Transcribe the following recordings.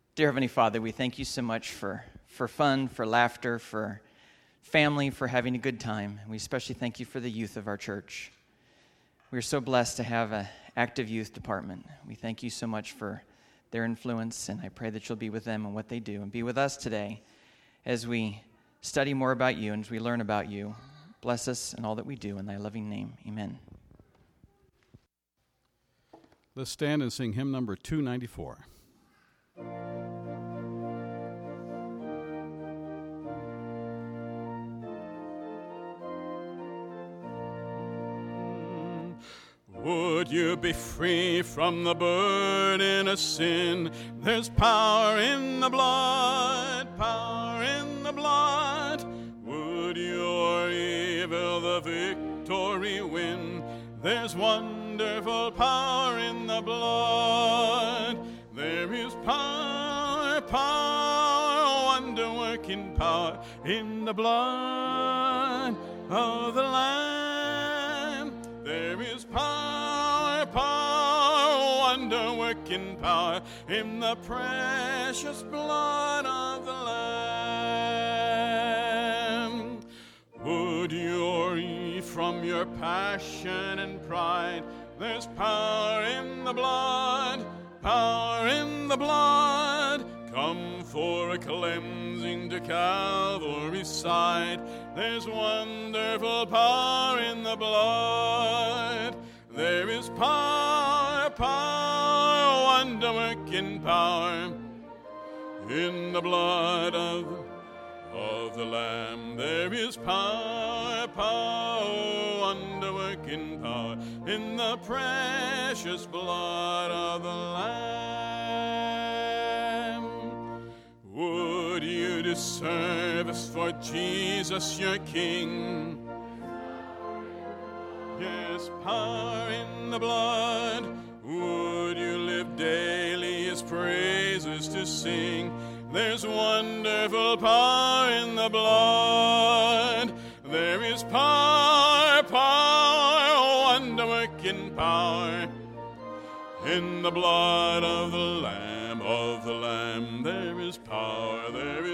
Dear Heavenly Father, we thank you so much for fun, for laughter, for family, for having a good time. We especially thank you for the youth of our church. We're so blessed to have an active youth department. We thank you so much for their influence, and I pray that you'll be with them and what they do, and be with us today as we study more about you and as we learn about you. Bless us in all that we do. In thy loving name, amen. Let's stand and sing hymn number 294. Would you be free from the burden of sin? There's power in the blood, power in the blood. Would your evil the victory win? There's wonderful power in the blood. There is power, power, wonder-working power in the blood of the Lamb. There is power, power, wonder-working power in the precious blood of the Lamb. Would you free from your passion and pride? There's power in the blood, power in the blood. Come for a cleansing to Calvary's side. There's wonderful power in the blood. There is power, power, wonder-working power in the blood of the Lamb. There is power, power, wonder-working power in the precious blood of the Lamb. Would you do service for Jesus your King? Yes, power in the blood. Would you live daily his praises to sing? There's wonderful power in the blood. There is power, power, wonder-working power in the blood of the Lamb, of the Lamb. There is power,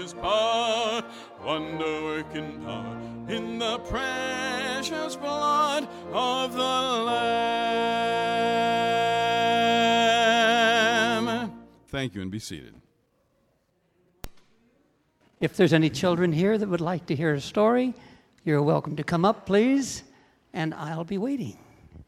wonder-working power in the precious blood of the Lamb. Thank you, and be seated. If there's any children here that would like to hear a story, you're welcome to come up, please, and I'll be waiting.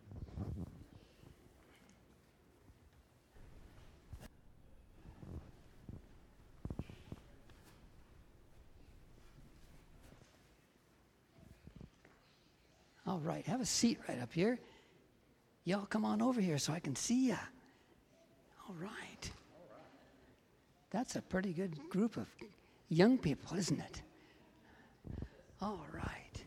All right, have a seat right up here. Y'all come on over here so I can see ya. All right. That's a pretty good group of young people, isn't it? All right.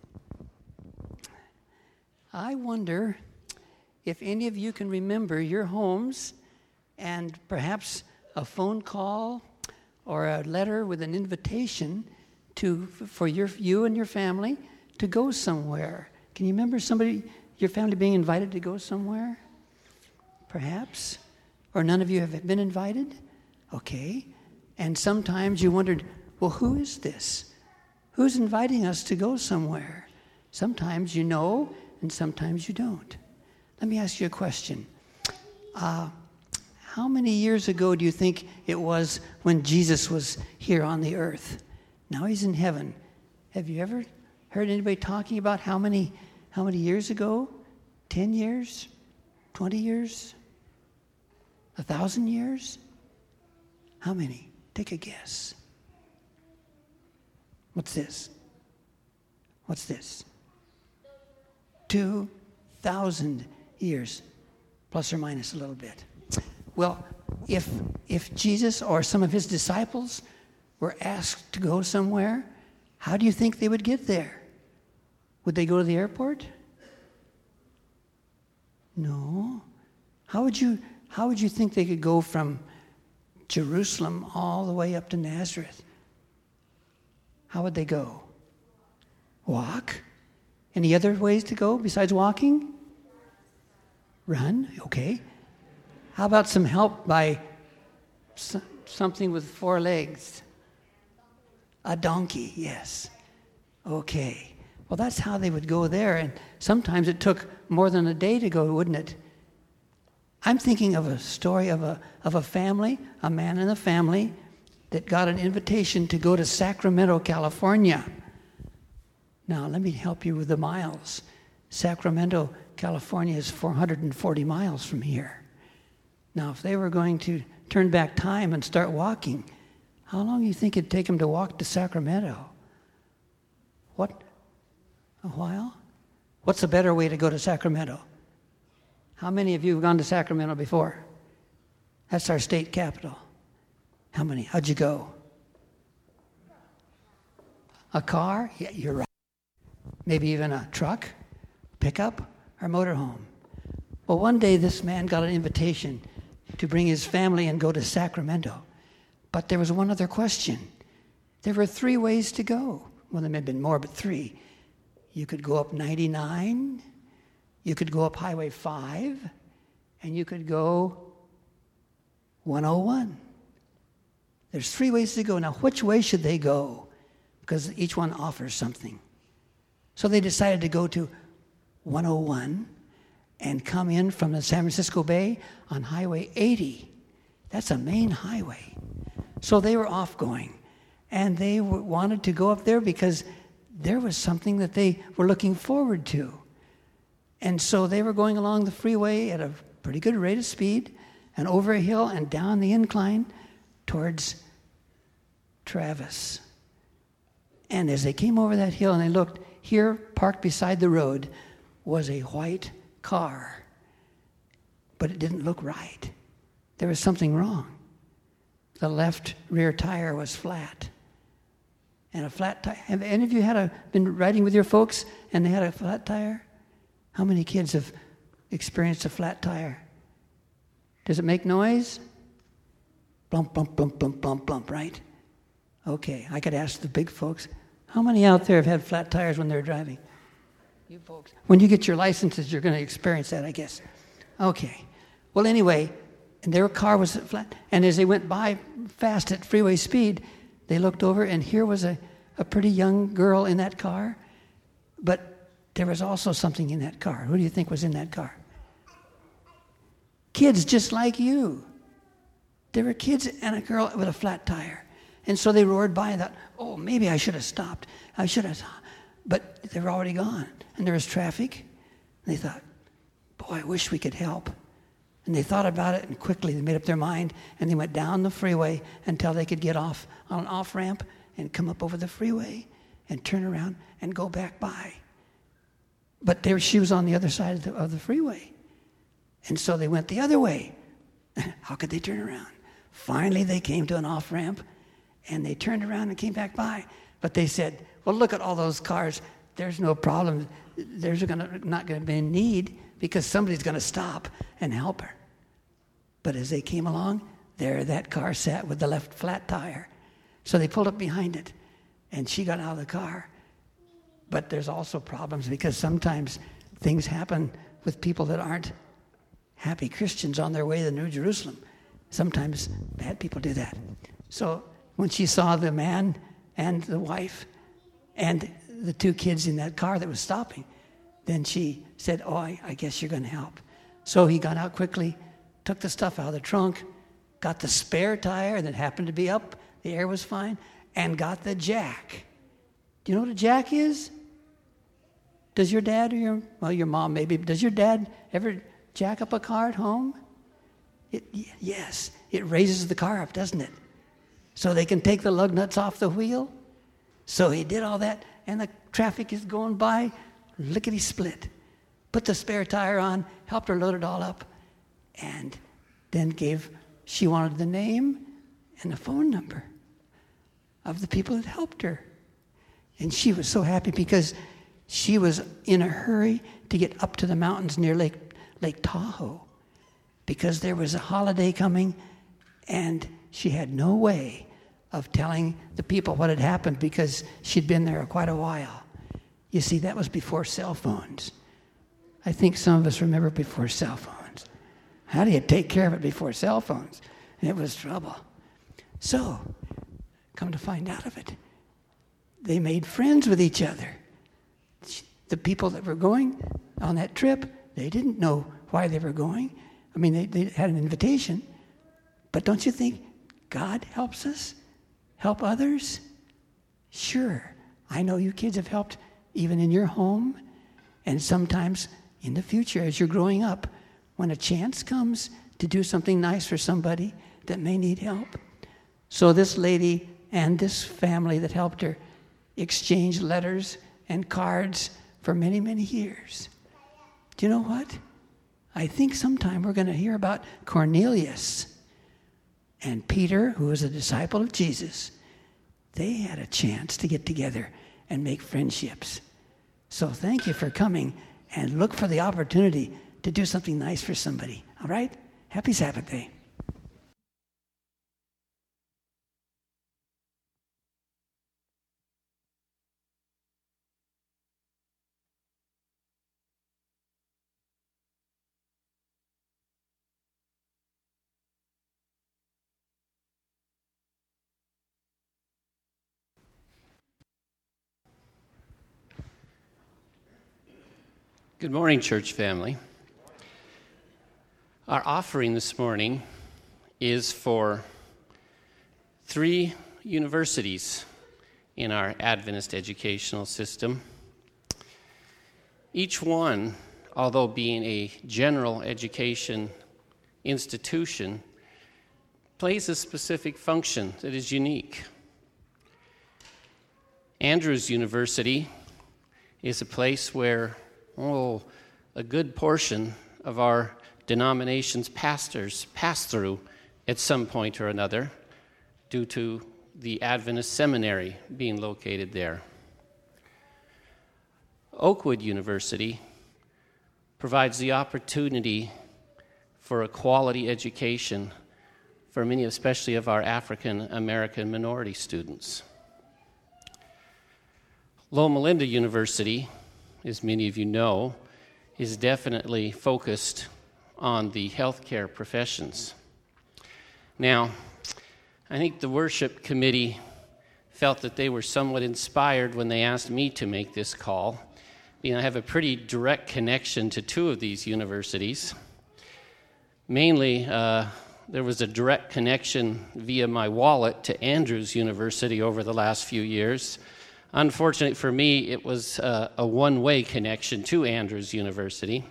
I wonder if any of you can remember your homes and perhaps a phone call or a letter with an invitation for you and your family to go somewhere. Can you remember your family being invited to go somewhere? Perhaps? Or none of you have been invited? Okay. And sometimes you wondered, well, who is this? Who's inviting us to go somewhere? Sometimes you know, and sometimes you don't. Let me ask you a question. How many years ago do you think it was when Jesus was here on the earth? Now he's in heaven. Have you ever heard anybody talking about how many years ago? 10 years? 20 years? 1,000 years? How many? Take a guess. What's this? 2,000 years, plus or minus a little bit. Well, if Jesus or some of his disciples were asked to go somewhere, how do you think they would get there? Would they go to the airport? No. How would you think they could go from Jerusalem all the way up to Nazareth? How would they go? Walk? Any other ways to go besides walking? Run? Okay. How about some help by something with 4 legs. A donkey, yes. Okay. Well, that's how they would go there, and sometimes it took more than a day to go, wouldn't it? I'm thinking of a story of a family, a man and a family that got an invitation to go to Sacramento, California. Now, let me help you with the miles. Sacramento, California is 440 miles from here. Now, if they were going to turn back time and start walking, how long do you think it'd take them to walk to Sacramento? What? A while? What's a better way to go to Sacramento? How many of you have gone to Sacramento before? That's our state capital. How many? How'd you go? A car? Yeah, you're right. Maybe even a truck, pickup, or motorhome. Well, one day this man got an invitation to bring his family and go to Sacramento. But there was one other question. There were 3 ways to go. Well, there may have been more, but 3. You could go up 99, you could go up Highway 5, and you could go 101. There's 3 ways to go. Now, which way should they go? Because each one offers something. So they decided to go to 101 and come in from the San Francisco Bay on Highway 80. That's a main highway. So they were off going, and they wanted to go up there because there was something that they were looking forward to. And so they were going along the freeway at a pretty good rate of speed and over a hill and down the incline towards Travis. And as they came over that hill and they looked, here, parked beside the road, was a white car. But it didn't look right. There was something wrong. The left rear tire was flat. And a flat tire. Have any of you been riding with your folks and they had a flat tire? How many kids have experienced a flat tire? Does it make noise? Blump, blump, blump, blump, blump, blump, right? Okay, I could ask the big folks. How many out there have had flat tires when they're driving? You folks. When you get your licenses, you're going to experience that, I guess. Okay. Well, anyway, and their car was flat. And as they went by fast at freeway speed, they looked over, and here was a pretty young girl in that car. But there was also something in that car. Who do you think was in that car? Kids just like you. There were kids and a girl with a flat tire. And so they roared by and thought, oh, maybe I should have stopped. I should have. But they were already gone. And there was traffic. And they thought, boy, I wish we could help. And they thought about it, and quickly they made up their mind, and they went down the freeway until they could get off on an off-ramp and come up over the freeway and turn around and go back by. But she was on the other side of the freeway. And so they went the other way. How could they turn around? Finally, they came to an off-ramp, and they turned around and came back by. But they said, well, look at all those cars. There's no problem. There's not going to be a need because somebody's going to stop and help her. But as they came along, there that car sat with the left flat tire. So they pulled up behind it, and she got out of the car. But there's also problems because sometimes things happen with people that aren't happy Christians on their way to New Jerusalem. Sometimes bad people do that. So when she saw the man and the wife and the 2 kids in that car that was stopping, then she said, oh, I guess you're going to help. So he got out quickly, took the stuff out of the trunk, got the spare tire that happened to be up, the air was fine, and got the jack. Do you know what a jack is? Does your dad or your mom maybe, does your dad ever jack up a car at home? Yes, it raises the car up, doesn't it? So they can take the lug nuts off the wheel. So he did all that, and the traffic is going by, lickety-split. Put the spare tire on, helped her load it all up, and then she wanted the name and the phone number of the people that helped her. And she was so happy because she was in a hurry to get up to the mountains near Lake Tahoe because there was a holiday coming, and she had no way of telling the people what had happened because she'd been there quite a while. You see, that was before cell phones. I think some of us remember before cell phones. How do you take care of it before cell phones? It was trouble. So, come to find out of it, they made friends with each other. The people that were going on that trip, they didn't know why they were going. I mean, they had an invitation. But don't you think God helps us? Help others? Sure. I know you kids have helped even in your home. And sometimes in the future, as you're growing up, when a chance comes to do something nice for somebody that may need help. So this lady and this family that helped her exchanged letters and cards for many, many years. Do you know what? I think sometime we're going to hear about Cornelius and Peter, who was a disciple of Jesus. They had a chance to get together and make friendships. So thank you for coming, and look for the opportunity to do something nice for somebody. All right? Happy Sabbath Day. Good morning, church family. Our offering this morning is for 3 universities in our Adventist educational system. Each one, although being a general education institution, plays a specific function that is unique. Andrews University is a place where a good portion of our denomination's pastors pass through at some point or another due to the Adventist seminary being located there. Oakwood University provides the opportunity for a quality education for many, especially of our African American minority students. Loma Linda University, as many of you know, is definitely focused on the healthcare professions. Now, I think the worship committee felt that they were somewhat inspired when they asked me to make this call. I have a pretty direct connection to 2 of these universities. Mainly, there was a direct connection via my wallet to Andrews University over the last few years. Unfortunately for me, it was a one-way connection to Andrews University.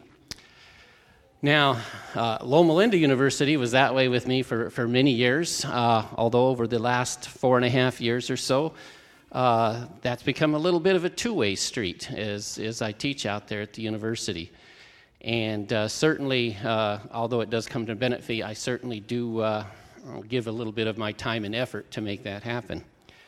Now, Loma Linda University was that way with me for many years, although over the last 4.5 years or so, that's become a little bit of a two-way street as I teach out there at the university. And certainly, although it does come to benefit, I certainly do give a little bit of my time and effort to make that happen.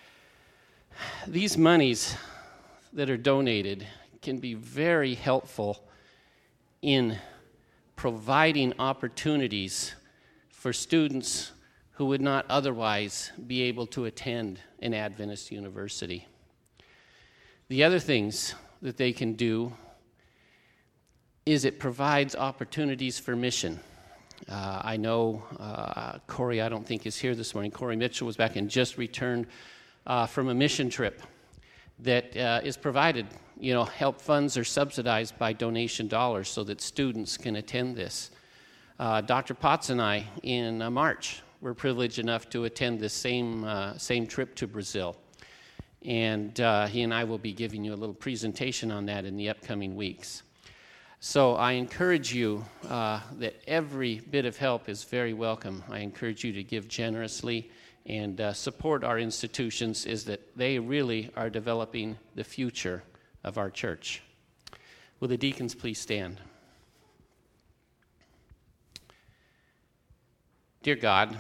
These monies that are donated can be very helpful in providing opportunities for students who would not otherwise be able to attend an Adventist university. The other things that they can do is it provides opportunities for mission. I know Corey, I don't think is here this morning. Corey Mitchell was back and just returned from a mission trip that is provided, help funds are subsidized by donation dollars so that students can attend this. Dr. Potts and I, in March, were privileged enough to attend this same trip to Brazil. And he and I will be giving you a little presentation on that in the upcoming weeks. So I encourage you that every bit of help is very welcome. I encourage you to give generously and support our institutions, is that they really are developing the future of our church. Will the deacons please stand? Dear God,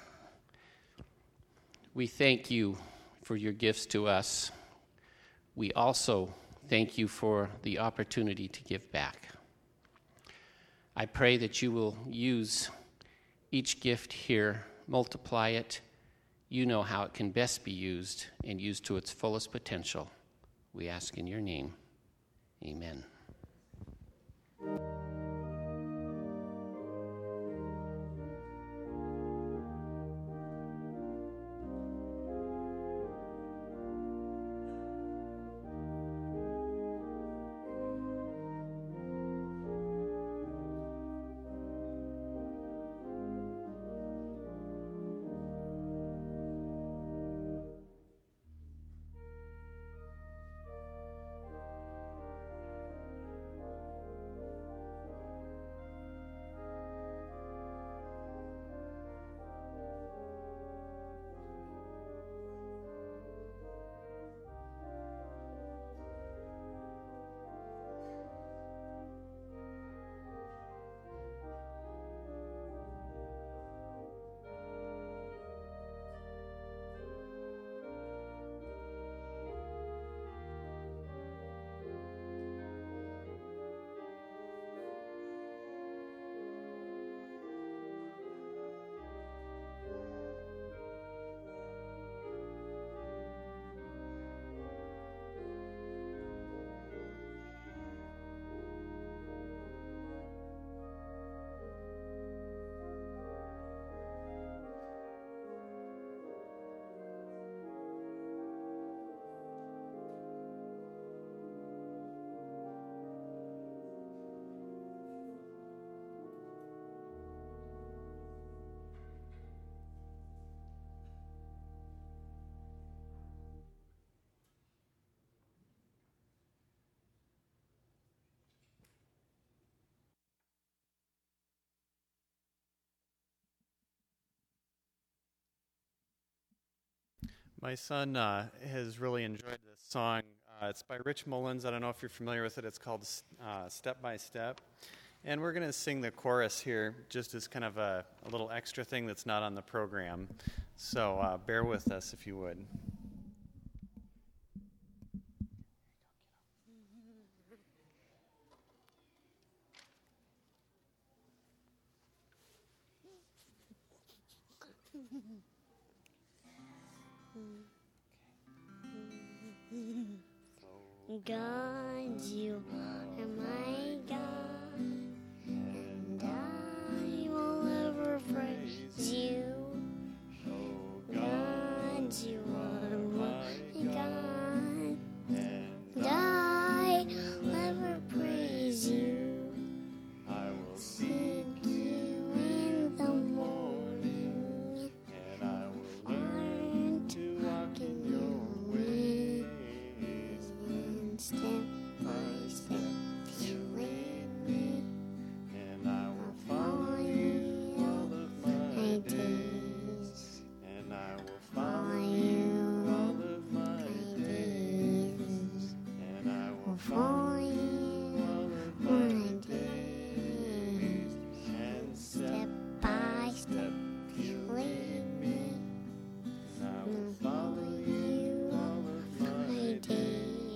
we thank you for your gifts to us. We also thank you for the opportunity to give back. I pray that you will use each gift here, multiply it. You know how it can best be used and used to its fullest potential. We ask in your name. Amen. My son has really enjoyed this song. It's by Rich Mullins. I don't know if you're familiar with it. It's called Step by Step. And we're going to sing the chorus here just as kind of a little extra thing that's not on the program. So bear with us if you would. God, you are my God, and I will ever praise you. God, you are my God, and I will ever praise you. I will seek you in the morning, and I will learn to walk in your ways. Step by step, you lead me, and I will follow you all of my days, and I will follow you all of my days, and I will follow you all of my days, and step by step, you lead me, and I will follow you all of my days.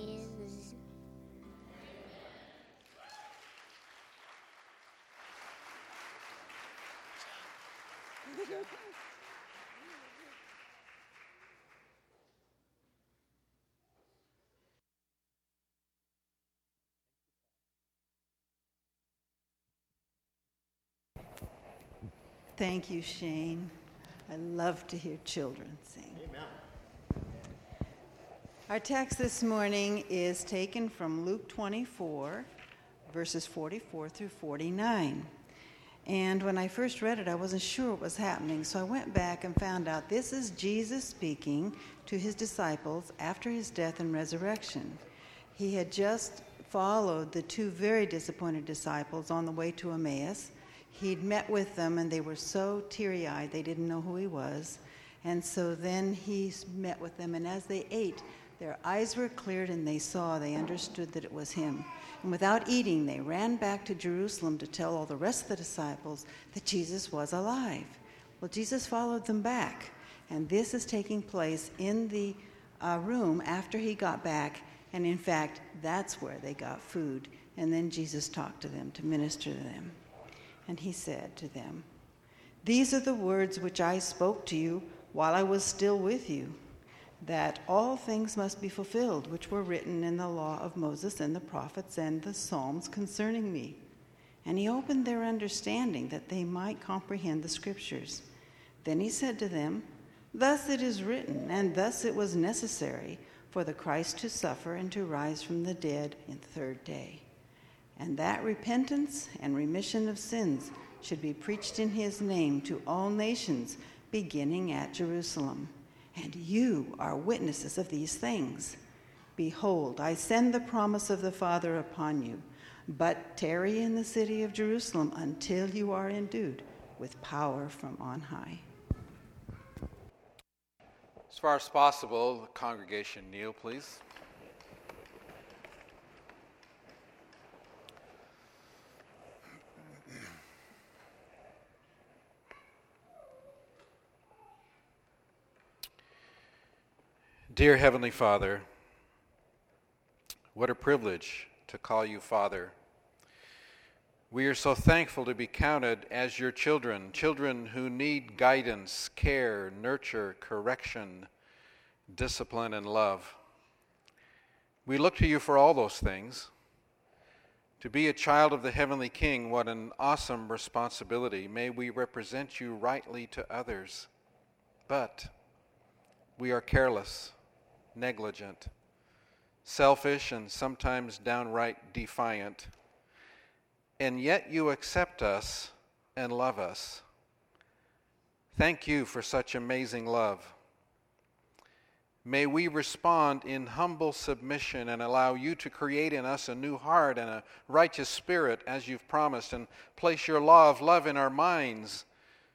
Thank you, Shane. I love to hear children sing. Amen. Our text this morning is taken from Luke 24, verses 44 through 49. And when I first read it, I wasn't sure what was happening, so I went back and found out this is Jesus speaking to his disciples after his death and resurrection. He had just followed the two very disappointed disciples on the way to Emmaus. He'd met with them, and they were so teary-eyed they didn't know who he was. And so then he met with them, and as they ate, their eyes were cleared, and they understood that it was him. And without eating, they ran back to Jerusalem to tell all the rest of the disciples that Jesus was alive. Well, Jesus followed them back, and this is taking place in the room after he got back, and in fact, that's where they got food. And then Jesus talked to them to minister to them. And he said to them, "These are the words which I spoke to you while I was still with you, that all things must be fulfilled which were written in the law of Moses and the prophets and the Psalms concerning me." And he opened their understanding that they might comprehend the scriptures. Then he said to them, "Thus it is written, and thus it was necessary for the Christ to suffer and to rise from the dead in the third day, and that repentance and remission of sins should be preached in his name to all nations, beginning at Jerusalem. And you are witnesses of these things. Behold, I send the promise of the Father upon you, but tarry in the city of Jerusalem until you are endued with power from on high." As far as possible, the congregation kneel, please. Dear Heavenly Father, what a privilege to call you Father. We are so thankful to be counted as your children, children who need guidance, care, nurture, correction, discipline, and love. We look to you for all those things. To be a child of the Heavenly King, what an awesome responsibility. May we represent you rightly to others. But we are careless, negligent, selfish, and sometimes downright defiant. And yet you accept us and love us. Thank you for such amazing love. May we respond in humble submission and allow you to create in us a new heart and a righteous spirit as you've promised, and place your law of love in our minds,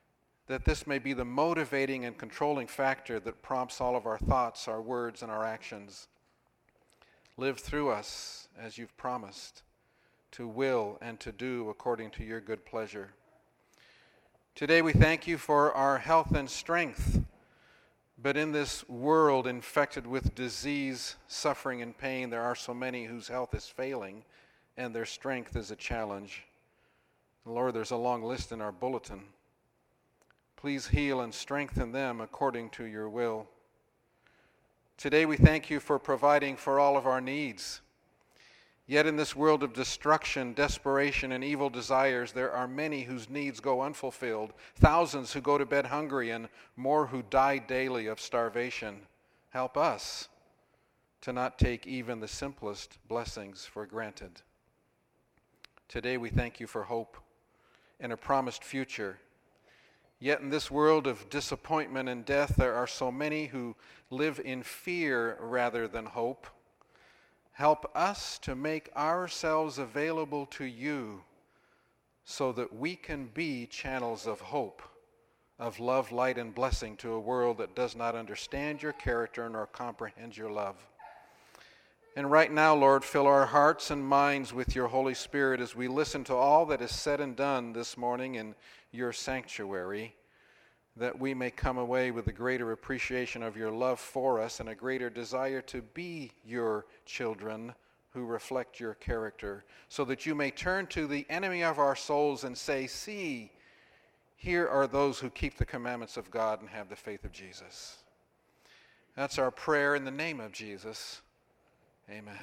that this may be the motivating and controlling factor that prompts all of our thoughts, our words, and our actions. Live through us as you've promised, to will and to do according to your good pleasure. Today we thank you for our health and strength, but in this world infected with disease, suffering, and pain, there are so many whose health is failing and their strength is a challenge. Lord, there's a long list in our bulletin. Please heal and strengthen them according to your will. Today we thank you for providing for all of our needs. Yet in this world of destruction, desperation, and evil desires, there are many whose needs go unfulfilled, thousands who go to bed hungry, and more who die daily of starvation. Help us to not take even the simplest blessings for granted. Today we thank you for hope and a promised future. Yet in this world of disappointment and death, there are so many who live in fear rather than hope. Help us to make ourselves available to you so that we can be channels of hope, of love, light, and blessing to a world that does not understand your character nor comprehend your love. And right now, Lord, fill our hearts and minds with your Holy Spirit as we listen to all that is said and done this morning in your sanctuary, that we may come away with a greater appreciation of your love for us and a greater desire to be your children who reflect your character, so that you may turn to the enemy of our souls and say, see, here are those who keep the commandments of God and have the faith of Jesus. That's our prayer in the name of Jesus. Amen.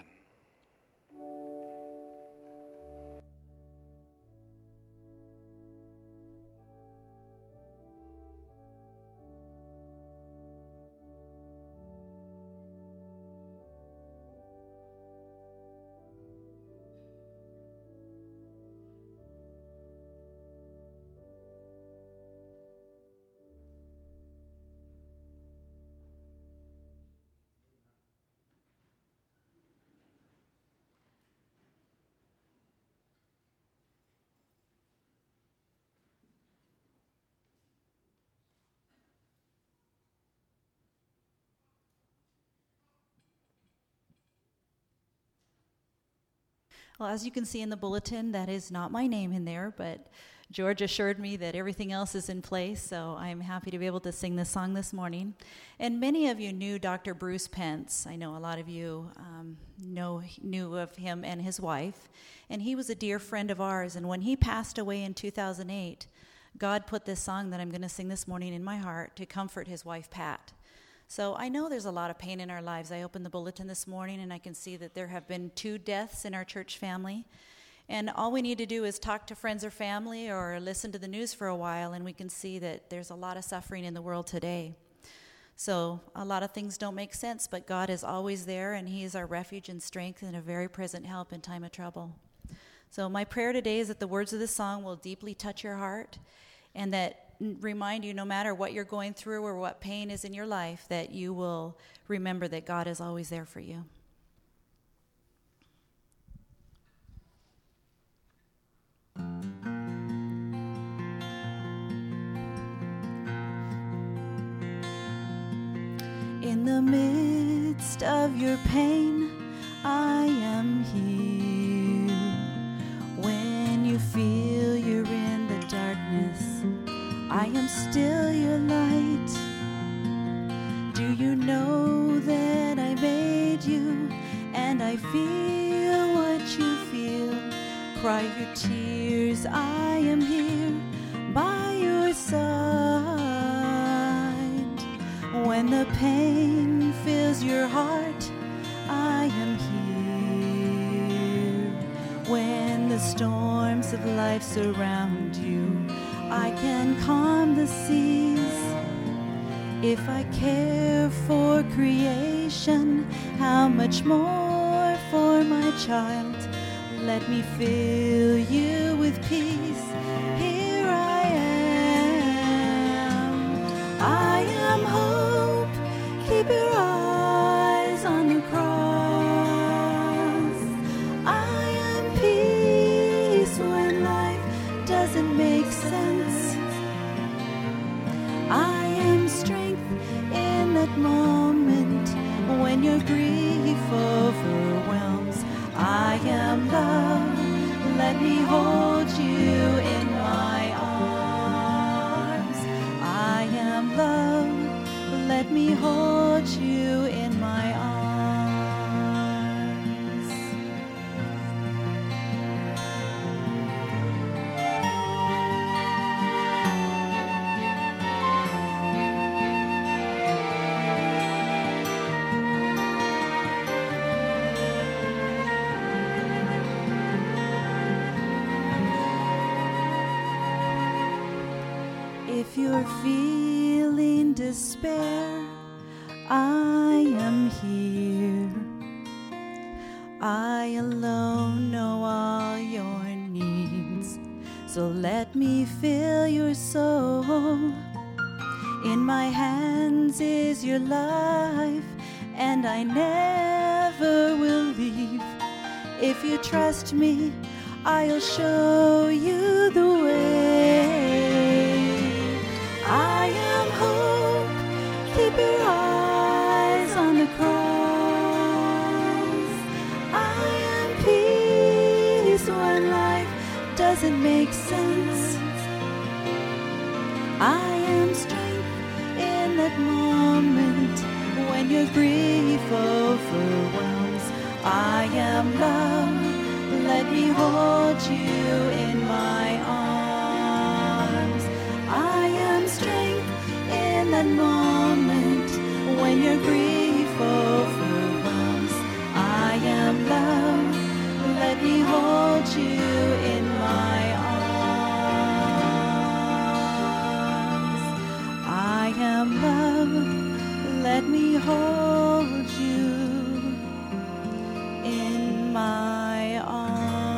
Well, as you can see in the bulletin, that is not my name in there, but George assured me that everything else is in place, so I'm happy to be able to sing this song this morning. And many of you knew Dr. Bruce Pence. I know a lot of you knew of him and his wife, and he was a dear friend of ours. And when he passed away in 2008, God put this song that I'm going to sing this morning in my heart to comfort his wife, Pat. So I know there's a lot of pain in our lives. I opened the bulletin this morning, and I can see that there have been 2 deaths in our church family. And all we need to do is talk to friends or family or listen to the news for a while, and we can see that there's a lot of suffering in the world today. So a lot of things don't make sense, but God is always there, and he is our refuge and strength and a very present help in time of trouble. So my prayer today is that the words of this song will deeply touch your heart, and that remind you, no matter what you're going through or what pain is in your life, that you will remember that God is always there for you. In the midst of your pain, I am here. When you feel you're in the darkness, I am still your light. Do you know that I made you, and I feel what you feel? Cry your tears, I am here by your side. When the pain fills your heart, I am here. When the storms of life surround you, I can calm the seas. If I care for creation, how much more for my child? Let me fill you with peace. Here I am hope. Keep your eyes on the cross. I am peace when life doesn't make sense. moment when your grief overwhelms. I am love, let me hold you in my arms. I am love, let me hold you in my arms. If you're feeling despair, I am here. I alone know all your needs, so let me fill your soul. In my hands is your life, and I never will leave. If you trust me, I'll show you the way. I am hope, keep your eyes on the cross. I am peace when life doesn't make sense. I am strength in that moment when your grief overwhelms. I am love, let me hold you in my arms. I am strength in that moment when your grief overwhelms. I am love, let me hold you in my arms. I am love, let me hold you in my arms.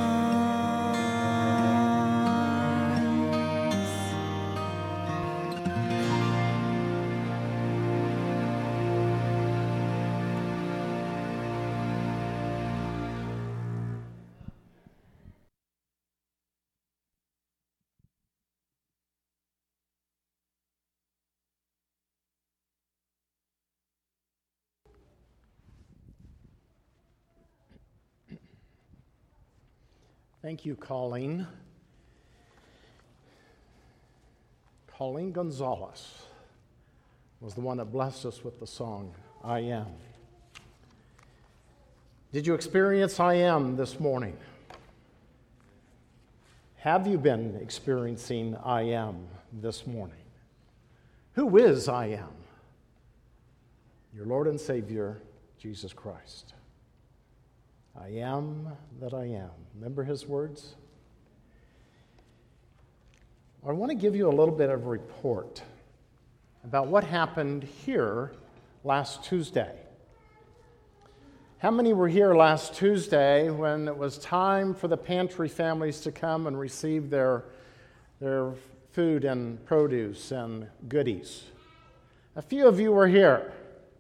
Thank you, Colleen. Colleen Gonzalez was the one that blessed us with the song, I Am. Did you experience I Am this morning? Have you been experiencing I Am this morning? Who is I Am? Your Lord and Savior, Jesus Christ. I am that I am. Remember his words? I want to give you a little bit of a report about what happened here last Tuesday. How many were here last Tuesday when it was time for the pantry families to come and receive their food and produce and goodies? A few of you were here.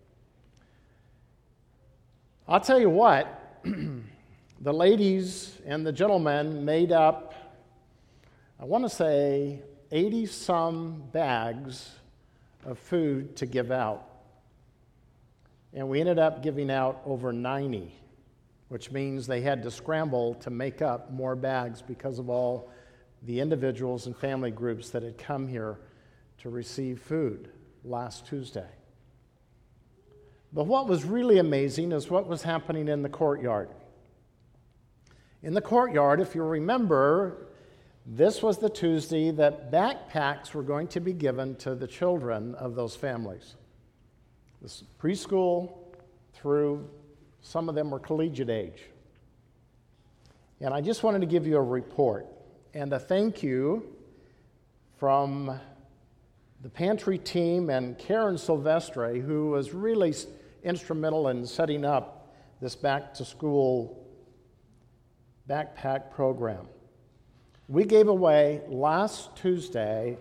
I'll tell you what, the ladies and the gentlemen made up, I want to say, 80-some bags of food to give out. And we ended up giving out over 90, which means they had to scramble to make up more bags because of all the individuals and family groups that had come here to receive food last Tuesday. But what was really amazing is what was happening in the courtyard. In the courtyard, if you remember, this was the Tuesday that backpacks were going to be given to the children of those families. This preschool through, some of them were collegiate age. And I just wanted to give you a report and a thank you from the pantry team and Karen Silvestre, who was really instrumental in setting up this back-to-school backpack program. We gave away last Tuesday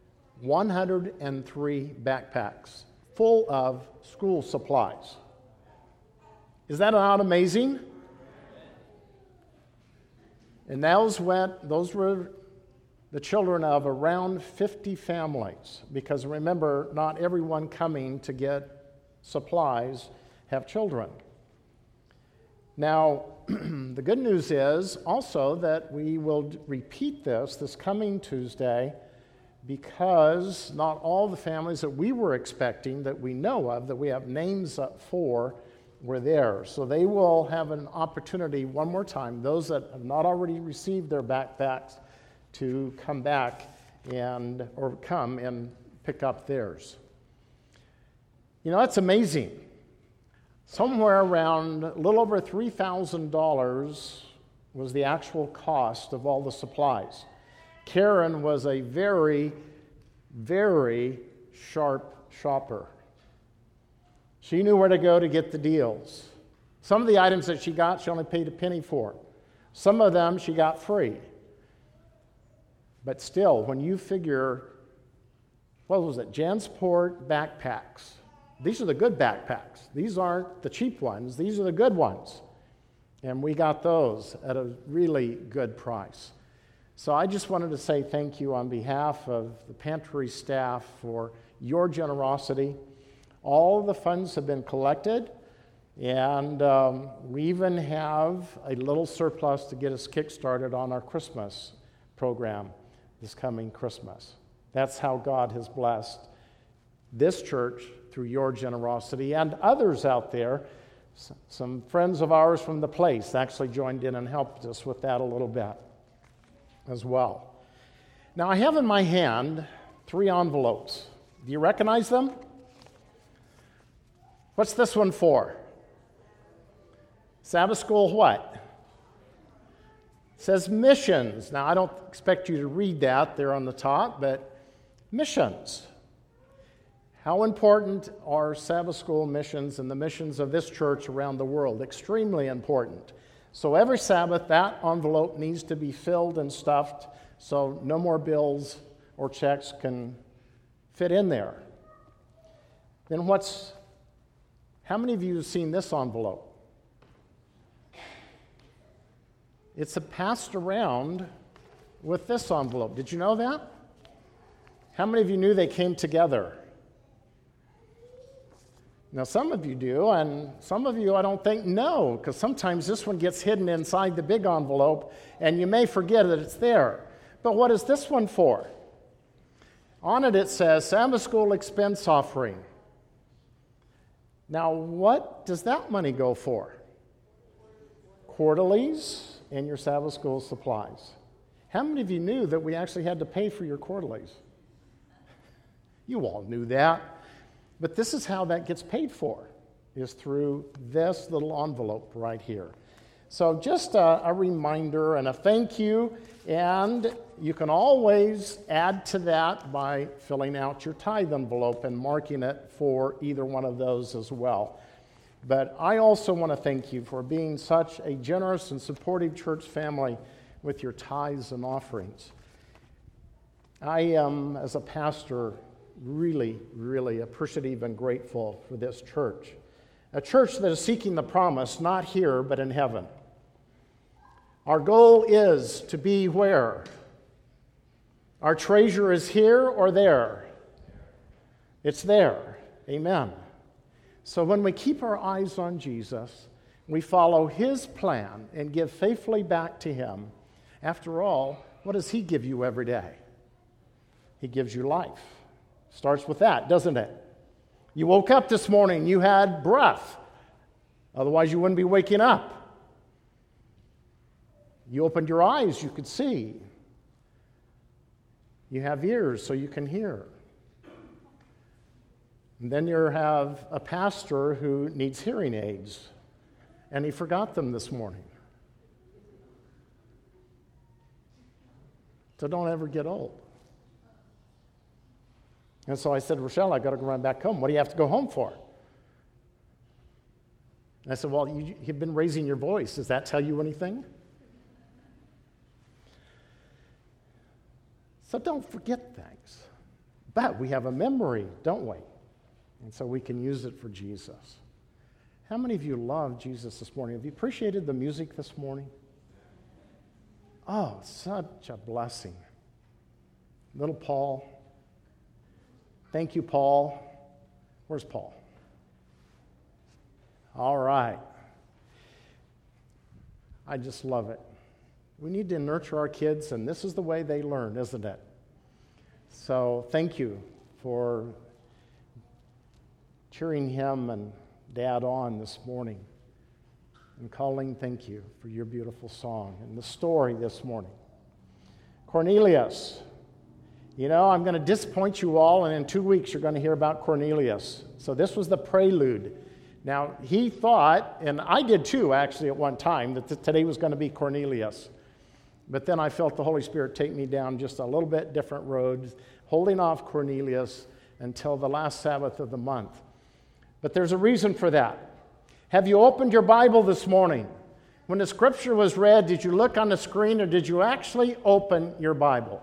103 backpacks full of school supplies. Is that not amazing? And those were the children of around 50 families, because remember, not everyone coming to get supplies have children. Now, the good news is also that we will repeat this coming Tuesday, because not all the families that we were expecting, that we know of, that we have names up for, were there. So they will have an opportunity one more time, those that have not already received their backpacks, to come back or come and pick up theirs. You know, that's amazing. Somewhere around a little over $3,000 was the actual cost of all the supplies. Karen was a very, very sharp shopper. She knew where to go to get the deals. Some of the items that she got, she only paid a penny for. Some of them she got free. But still, when you figure, what was it, Jansport backpacks. These are the good backpacks. These aren't the cheap ones. These are the good ones. And we got those at a really good price. So I just wanted to say thank you on behalf of the pantry staff for your generosity. All the funds have been collected, and we even have a little surplus to get us kick-started on our Christmas program this coming Christmas. That's how God has blessed this church through your generosity, and others out there. Some friends of ours from the place actually joined in and helped us with that a little bit as well. Now, I have in my hand 3 envelopes. Do you recognize them? What's this one for? Sabbath School what? It says missions. Now, I don't expect you to read that there on the top, but missions. How important are Sabbath School missions and the missions of this church around the world? Extremely important. So every Sabbath, that envelope needs to be filled and stuffed so no more bills or checks can fit in there. Then how many of you have seen this envelope? It's passed around with this envelope. Did you know that? How many of you knew they came together? Now, some of you do, and some of you I don't think know, because sometimes this one gets hidden inside the big envelope, and you may forget that it's there. But what is this one for? On it says, Sabbath School Expense Offering. Now, what does that money go for? Quarterlies and your Sabbath School supplies. How many of you knew that we actually had to pay for your quarterlies? You all knew that. But this is how that gets paid for, is through this little envelope right here. So just a reminder and a thank you, and you can always add to that by filling out your tithe envelope and marking it for either one of those as well. But I also want to thank you for being such a generous and supportive church family with your tithes and offerings. I am, as a pastor, really, really appreciative and grateful for this church. A church that is seeking the promise, not here, but in heaven. Our goal is to be where? Our treasure is here or there? It's there. Amen. So when we keep our eyes on Jesus, we follow His plan and give faithfully back to Him. After all, what does He give you every day? He gives you life. Starts with that, doesn't it? You woke up this morning, you had breath. Otherwise, you wouldn't be waking up. You opened your eyes, you could see. You have ears, so you can hear. And then you have a pastor who needs hearing aids, and he forgot them this morning. So don't ever get old. And so I said, Rochelle, I got to go run back home. What do you have to go home for? And I said, well, you've been raising your voice. Does that tell you anything? So don't forget things. But we have a memory, don't we? And so we can use it for Jesus. How many of you love Jesus this morning? Have you appreciated the music this morning? Oh, such a blessing. Little Paul. Thank you, Paul. Where's Paul? All right. I just love it. We need to nurture our kids, and this is the way they learn, isn't it? So thank you for cheering him and Dad on this morning. And Colleen, thank you for your beautiful song and the story this morning. Cornelius. You know, I'm going to disappoint you all, and in 2 weeks you're going to hear about Cornelius. So this was the prelude. Now, he thought, and I did too, actually, at one time, that today was going to be Cornelius. But then I felt the Holy Spirit take me down just a little bit different road, holding off Cornelius until the last Sabbath of the month. But there's a reason for that. Have you opened your Bible this morning? When the scripture was read, did you look on the screen or did you actually open your Bible?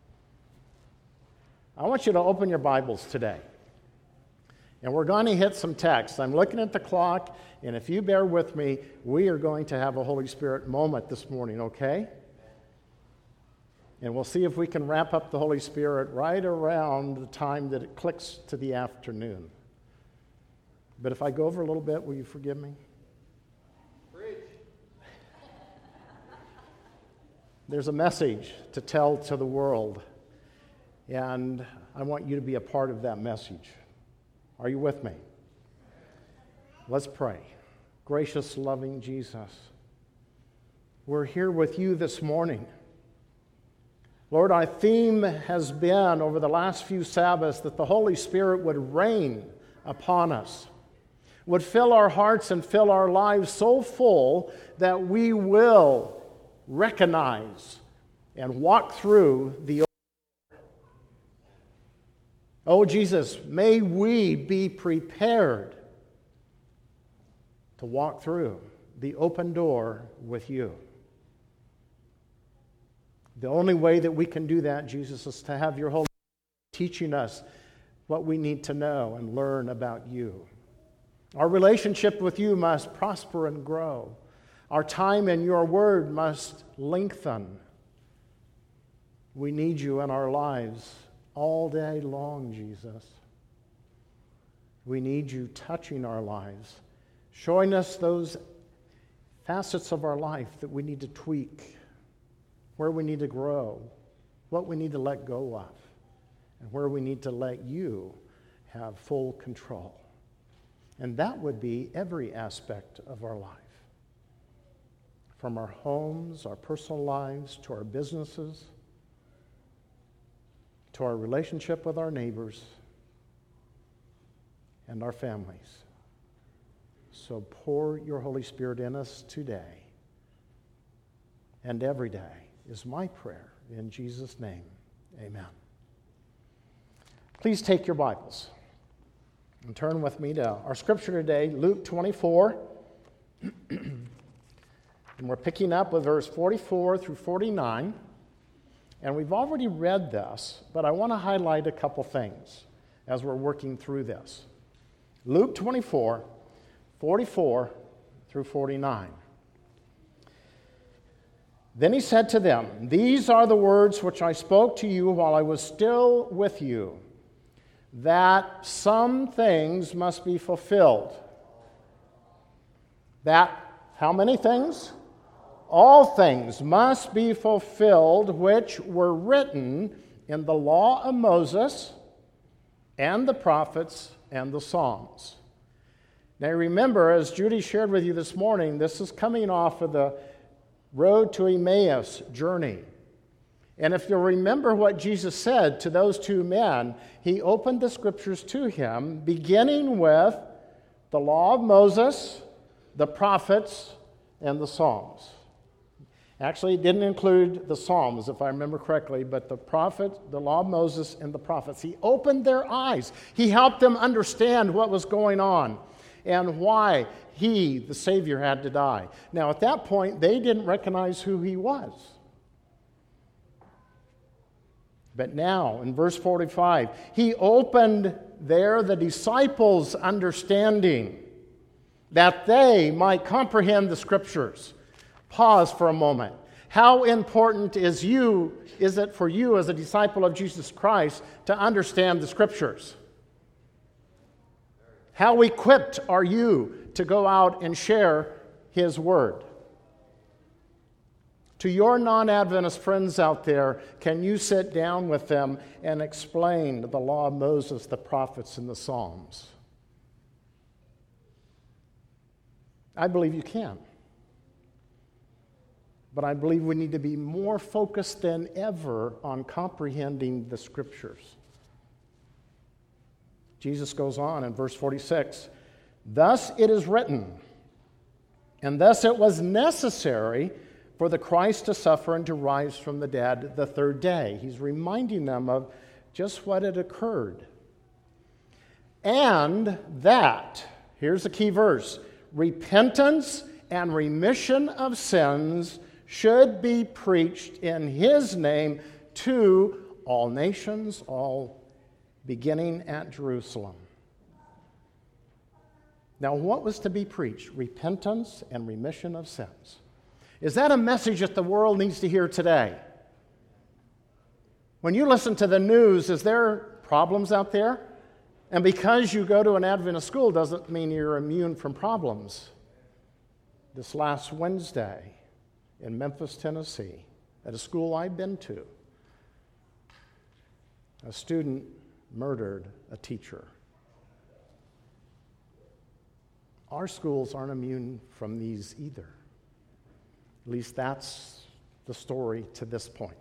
I want you to open your Bibles today. And we're going to hit some text. I'm looking at the clock, and if you bear with me, we are going to have a Holy Spirit moment this morning, okay? And we'll see if we can wrap up the Holy Spirit right around the time that it clicks to the afternoon. But if I go over a little bit, will you forgive me? Preach. There's a message to tell to the world, and I want you to be a part of that message. Are you with me? Let's pray. Gracious, loving Jesus, we're here with you this morning. Lord, our theme has been over the last few Sabbaths that the Holy Spirit would reign upon us, would fill our hearts and fill our lives so full that we will recognize and walk through the Oh, Jesus, may we be prepared to walk through the open door with you. The only way that we can do that, Jesus, is to have your Holy Spirit teaching us what we need to know and learn about you. Our relationship with you must prosper and grow. Our time in your word must lengthen. We need you in our lives all day long, Jesus. We need you touching our lives, showing us those facets of our life that we need to tweak, where we need to grow, what we need to let go of, and where we need to let you have full control. And that would be every aspect of our life, from our homes, our personal lives, to our businesses, to our relationship with our neighbors and our families. So pour your Holy Spirit in us today and every day is my prayer. In Jesus' name, amen. Please take your Bibles and turn with me to our scripture today, Luke 24. And we're picking up with verse 44 through 49. And we've already read this, but I want to highlight a couple things as we're working through this. Luke 24, 44 through 49. Then he said to them, "These are the words which I spoke to you while I was still with you, that some things must be fulfilled." That, how many things? All things must be fulfilled which were written in the law of Moses and the prophets and the Psalms. Now remember, as Judy shared with you this morning, this is coming off of the road to Emmaus journey. And if you'll remember what Jesus said to those two men, he opened the scriptures to him, beginning with the law of Moses, the prophets, and the Psalms. Actually, it didn't include the Psalms, if I remember correctly, but the prophet, the law of Moses, and the prophets. He opened their eyes. He helped them understand what was going on and why he, the Savior, had to die. Now, at that point, they didn't recognize who he was. But now, in verse 45, he opened there the disciples' understanding that they might comprehend the scriptures. Pause for a moment. How important is it for you as a disciple of Jesus Christ to understand the scriptures? How equipped are you to go out and share His Word? To your non-Adventist friends out there, can you sit down with them and explain the law of Moses, the prophets, and the Psalms? I believe you can. But I believe we need to be more focused than ever on comprehending the Scriptures. Jesus goes on in verse 46, "Thus it is written, and thus it was necessary for the Christ to suffer and to rise from the dead the third day." He's reminding them of just what had occurred. "And that," here's the key verse, "repentance and remission of sins should be preached in His name to all nations, all beginning at Jerusalem." Now, what was to be preached? Repentance and remission of sins. Is that a message that the world needs to hear today? When you listen to the news, is there problems out there? And because you go to an Adventist school doesn't mean you're immune from problems. This last Wednesday in Memphis, Tennessee, at a school I've been to, a student murdered a teacher. Our schools aren't immune from these either. At least that's the story to this point.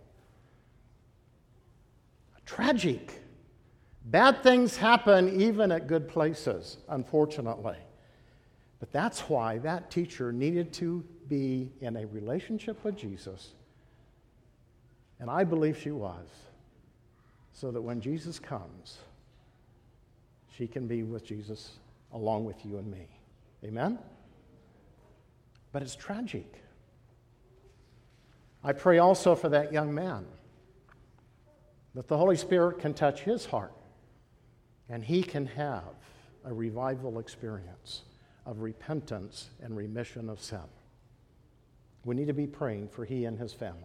Tragic. Bad things happen even at good places, unfortunately. But that's why that teacher needed to be in a relationship with Jesus. And I believe she was. So that when Jesus comes, she can be with Jesus along with you and me. Amen? But it's tragic. I pray also for that young man, that the Holy Spirit can touch his heart and he can have a revival experience of repentance and remission of sin. We need to be praying for he and his family.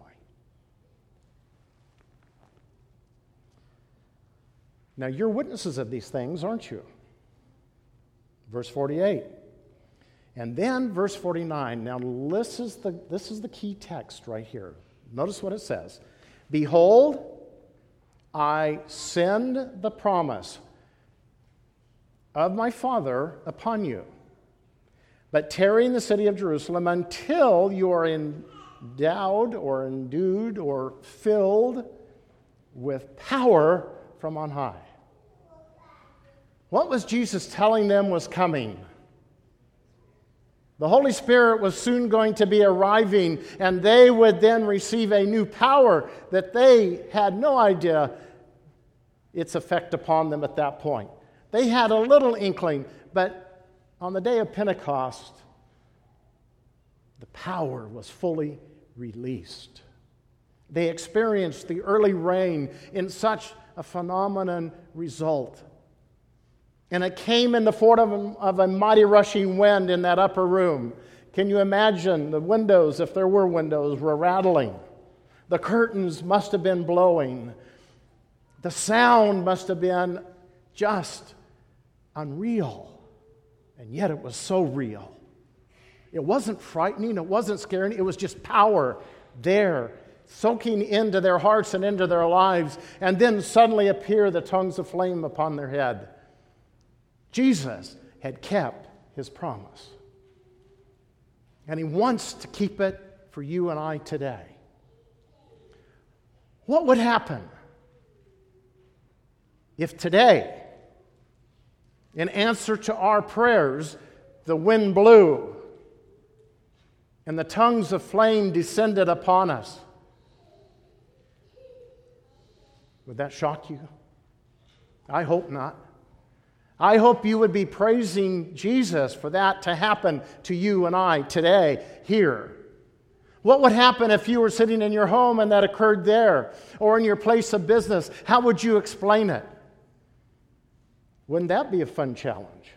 Now, you're witnesses of these things, aren't you? Verse 48. And then verse 49. Now, this is the key text right here. Notice what it says. "Behold, I send the promise of my Father upon you, but tarry in the city of Jerusalem until you are endowed or endued or filled with power from on high." What was Jesus telling them was coming? The Holy Spirit was soon going to be arriving, and they would then receive a new power that they had no idea its effect upon them at that point. They had a little inkling, but on the day of Pentecost, the power was fully released. They experienced the early rain in such a phenomenon result. And it came in the form of a mighty rushing wind in that upper room. Can you imagine the windows, if there were windows, were rattling. The curtains must have been blowing. The sound must have been just unreal. And yet it was so real. It wasn't frightening, it wasn't scary, it was just power there, soaking into their hearts and into their lives. And then suddenly appear the tongues of flame upon their head. Jesus had kept his promise. And he wants to keep it for you and I today. What would happen if today, in answer to our prayers, the wind blew and the tongues of flame descended upon us? Would that shock you? I hope not. I hope you would be praising Jesus for that to happen to you and I today, here. What would happen if you were sitting in your home and that occurred there, or in your place of business? How would you explain it? Wouldn't that be a fun challenge?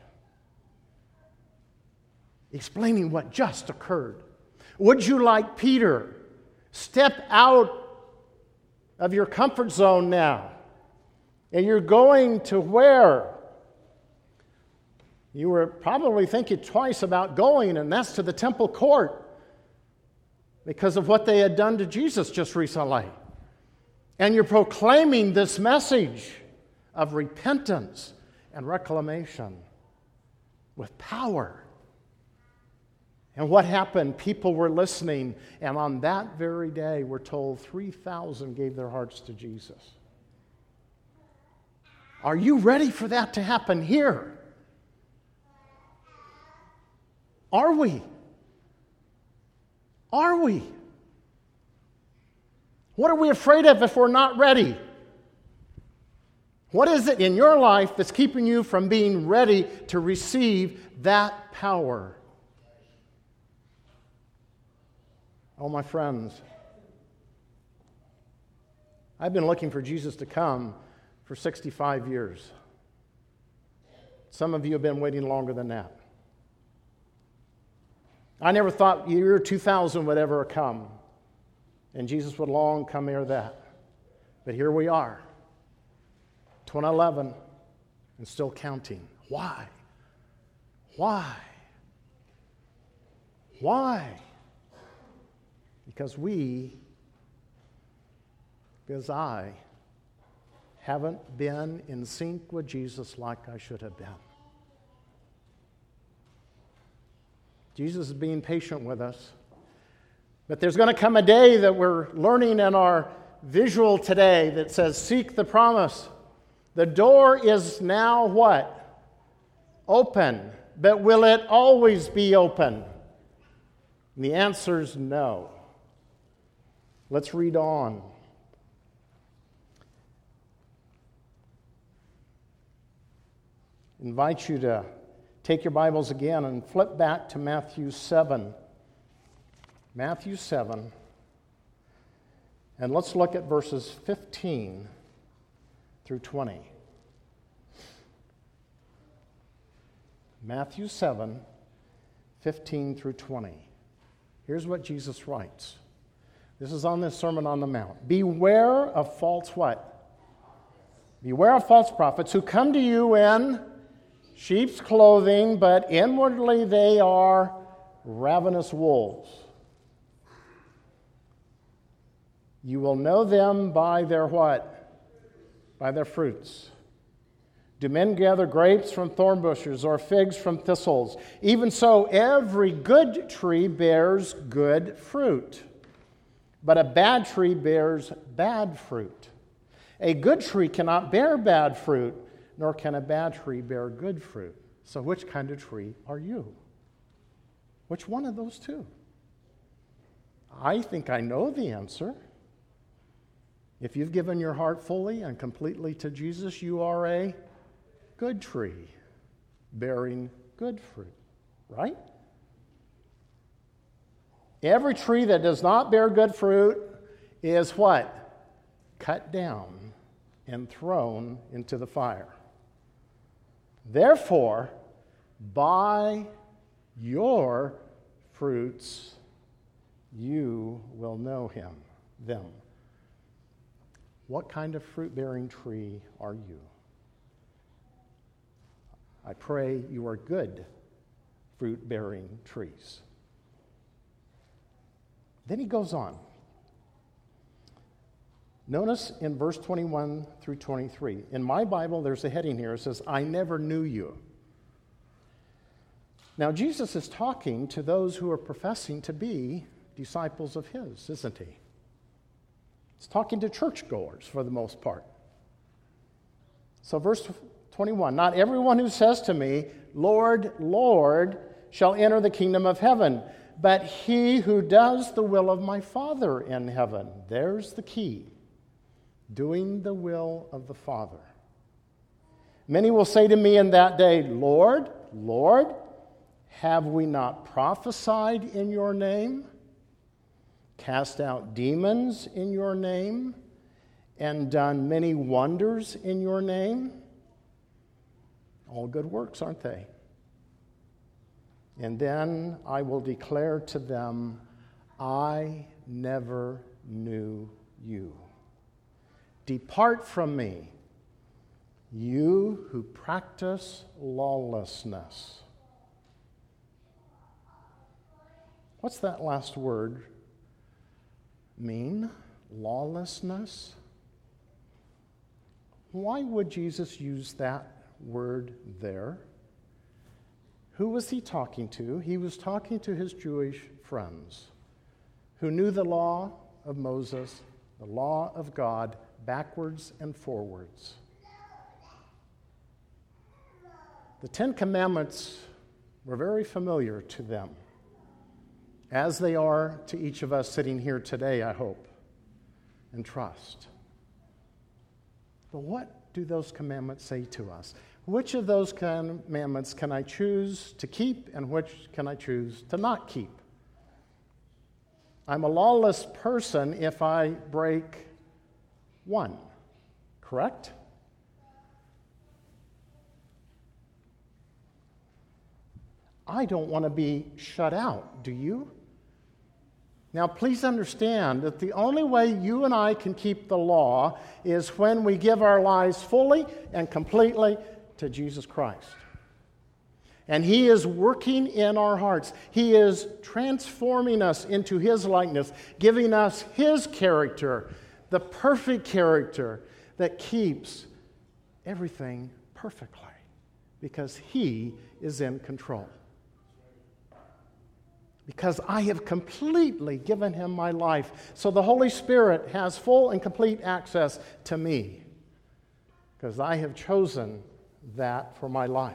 Explaining what just occurred. Would you, like Peter, step out of your comfort zone now, and you're going to where? You were probably thinking twice about going, and that's to the temple court because of what they had done to Jesus just recently. And you're proclaiming this message of repentance and reclamation with power. And what happened? People were listening, and on that very day, we're told 3,000 gave their hearts to Jesus. Are you ready for that to happen here? Are we? Are we? What are we afraid of if we're not ready? What is it in your life that's keeping you from being ready to receive that power? Oh, my friends, I've been looking for Jesus to come for 65 years. Some of you have been waiting longer than that. I never thought year 2000 would ever come, and Jesus would long come ere that. But here we are, 2011, and still counting. Why? Why? Why? Because I haven't been in sync with Jesus like I should have been. Jesus is being patient with us. But there's going to come a day that we're learning in our visual today that says, seek the promise. The door is now what? Open. But will it always be open? And the answer is no. Let's read on. I invite you to take your Bibles again and flip back to Matthew 7. Matthew 7. And let's look at verses 15 through 20. Matthew 7, 15 through 20. Here's what Jesus writes. This is on the Sermon on the Mount. Beware of false what? Beware of false prophets who come to you in sheep's clothing, but inwardly they are ravenous wolves. You will know them by their what? By their fruits. Do men gather grapes from thorn bushes or figs from thistles? Even so, every good tree bears good fruit, but a bad tree bears bad fruit. A good tree cannot bear bad fruit, nor can a bad tree bear good fruit. So which kind of tree are you? Which one of those two? I think I know the answer. If you've given your heart fully and completely to Jesus, you are a good tree, bearing good fruit, right? Every tree that does not bear good fruit is what? Cut down and thrown into the fire. Therefore, by your fruits you will know them. What kind of fruit-bearing tree are you? I pray you are good fruit-bearing trees. Then he goes on. Notice in verse 21 through 23. In my Bible, there's a heading here. It says, I never knew you. Now, Jesus is talking to those who are professing to be disciples of his, isn't he? He's talking to churchgoers for the most part. So verse 21, not everyone who says to me, Lord, Lord, shall enter the kingdom of heaven, but he who does the will of my Father in heaven. There's the key. Doing the will of the Father. Many will say to me in that day, Lord, Lord, have we not prophesied in your name, cast out demons in your name, and done many wonders in your name? All good works, aren't they? And then I will declare to them, I never knew you. Depart from me, you who practice lawlessness. What's that last word mean? Lawlessness? Why would Jesus use that word there? Who was he talking to? He was talking to his Jewish friends who knew the law of Moses, the law of God, backwards and forwards. The Ten Commandments were very familiar to them, as they are to each of us sitting here today, I hope and trust. But what do those commandments say to us? Which of those commandments can I choose to keep and which can I choose to not keep? I'm a lawless person if I break one, correct? I don't want to be shut out, do you? Now, please understand that the only way you and I can keep the law is when we give our lives fully and completely to Jesus Christ. And He is working in our hearts. He is transforming us into His likeness, giving us His character, the perfect character that keeps everything perfectly, because He is in control. Because I have completely given Him my life. So the Holy Spirit has full and complete access to me, because I have chosen that for my life.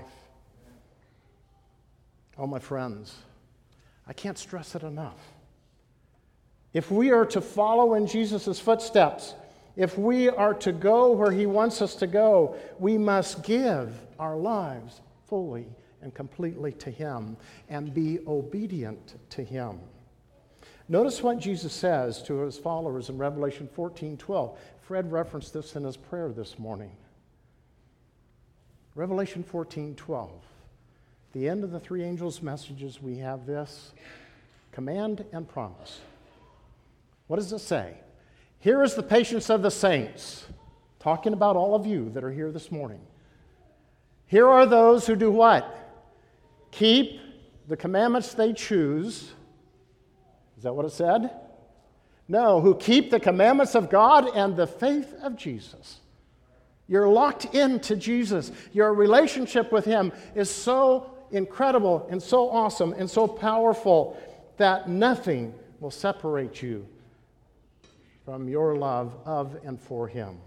Oh, my friends, I can't stress it enough. If we are to follow in Jesus' footsteps, if we are to go where He wants us to go, we must give our lives fully and completely to Him and be obedient to Him. Notice what Jesus says to His followers in Revelation 14:12. Fred referenced this in his prayer this morning. Revelation 14:12. The end of the three angels' messages, we have this command and promise. What does it say? Here is the patience of the saints, talking about all of you that are here this morning. Here are those who do what? Keep the commandments they choose. Is that what it said? No, who keep the commandments of God and the faith of Jesus. You're locked into Jesus. Your relationship with Him is so incredible and so awesome and so powerful that nothing will separate you from your love of and for Him.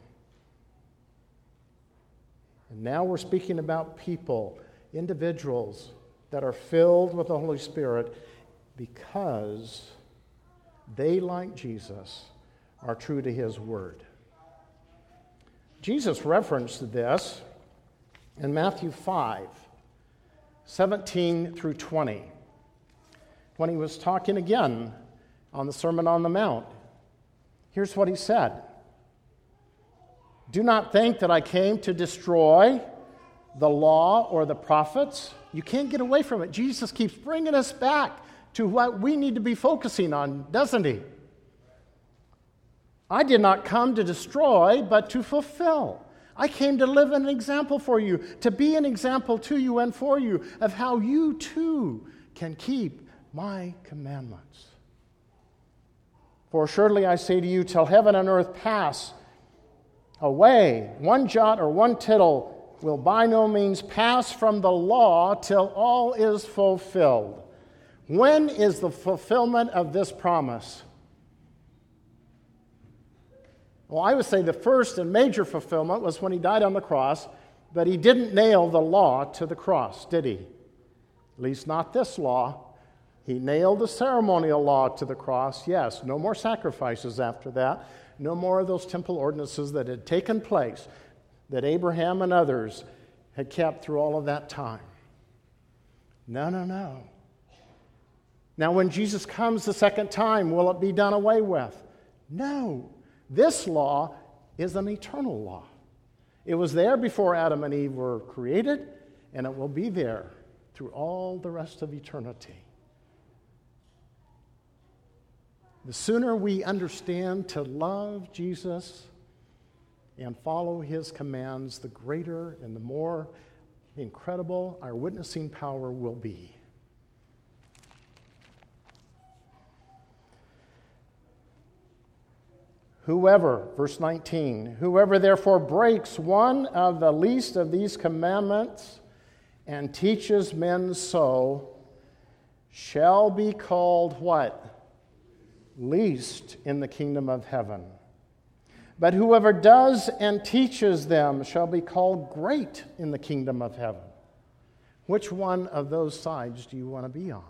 And now we're speaking about people, individuals that are filled with the Holy Spirit because they, like Jesus, are true to His Word. Jesus referenced this in Matthew 5:17 through 20, when He was talking again on the Sermon on the Mount. Here's what He said. Do not think that I came to destroy the law or the prophets. You can't get away from it. Jesus keeps bringing us back to what we need to be focusing on, doesn't He? I did not come to destroy, but to fulfill. I came to live an example for you, to be an example to you and for you of how you too can keep my commandments. For surely I say to you, till heaven and earth pass away, one jot or one tittle will by no means pass from the law till all is fulfilled. When is the fulfillment of this promise? Well, I would say the first and major fulfillment was when He died on the cross, but He didn't nail the law to the cross, did He? At least not this law. He nailed the ceremonial law to the cross, yes. No more sacrifices after that. No more of those temple ordinances that had taken place, that Abraham and others had kept through all of that time. No. Now, when Jesus comes the second time, will it be done away with? No. This law is an eternal law. It was there before Adam and Eve were created, and it will be there through all the rest of eternity. The sooner we understand to love Jesus and follow his commands, the greater and the more incredible our witnessing power will be. Whoever, verse 19, whoever therefore breaks one of the least of these commandments and teaches men so shall be called what? Least in the kingdom of heaven. But whoever does and teaches them shall be called great in the kingdom of heaven. Which one of those sides do you want to be on?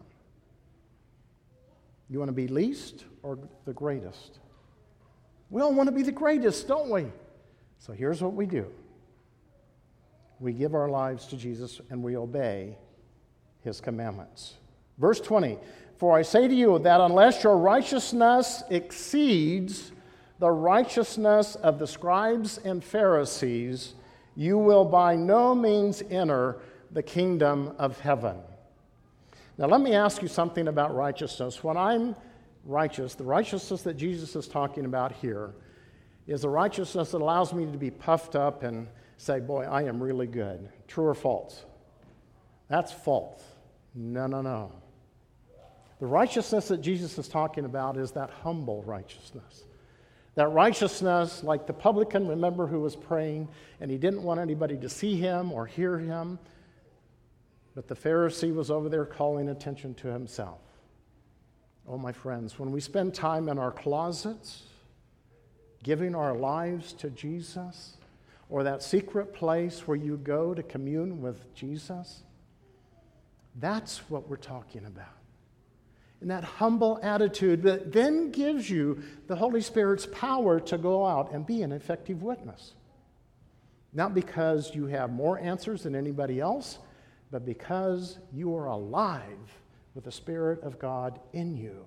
You want to be least or the greatest? We all want to be the greatest, don't we? So here's what we do. We give our lives to Jesus and we obey his commandments. Verse 20, for I say to you that unless your righteousness exceeds the righteousness of the scribes and Pharisees, you will by no means enter the kingdom of heaven. Now let me ask you something about righteousness. When I'm righteous, the righteousness that Jesus is talking about here is a righteousness that allows me to be puffed up and say, boy, I am really good. True or false? That's false. No. The righteousness that Jesus is talking about is that humble righteousness. That righteousness, like the publican, remember, who was praying, and he didn't want anybody to see him or hear him, but the Pharisee was over there calling attention to himself. Oh, my friends, when we spend time in our closets, giving our lives to Jesus, or that secret place where you go to commune with Jesus, that's what we're talking about. And that humble attitude that then gives you the Holy Spirit's power to go out and be an effective witness. Not because you have more answers than anybody else, but because you are alive with the Spirit of God in you.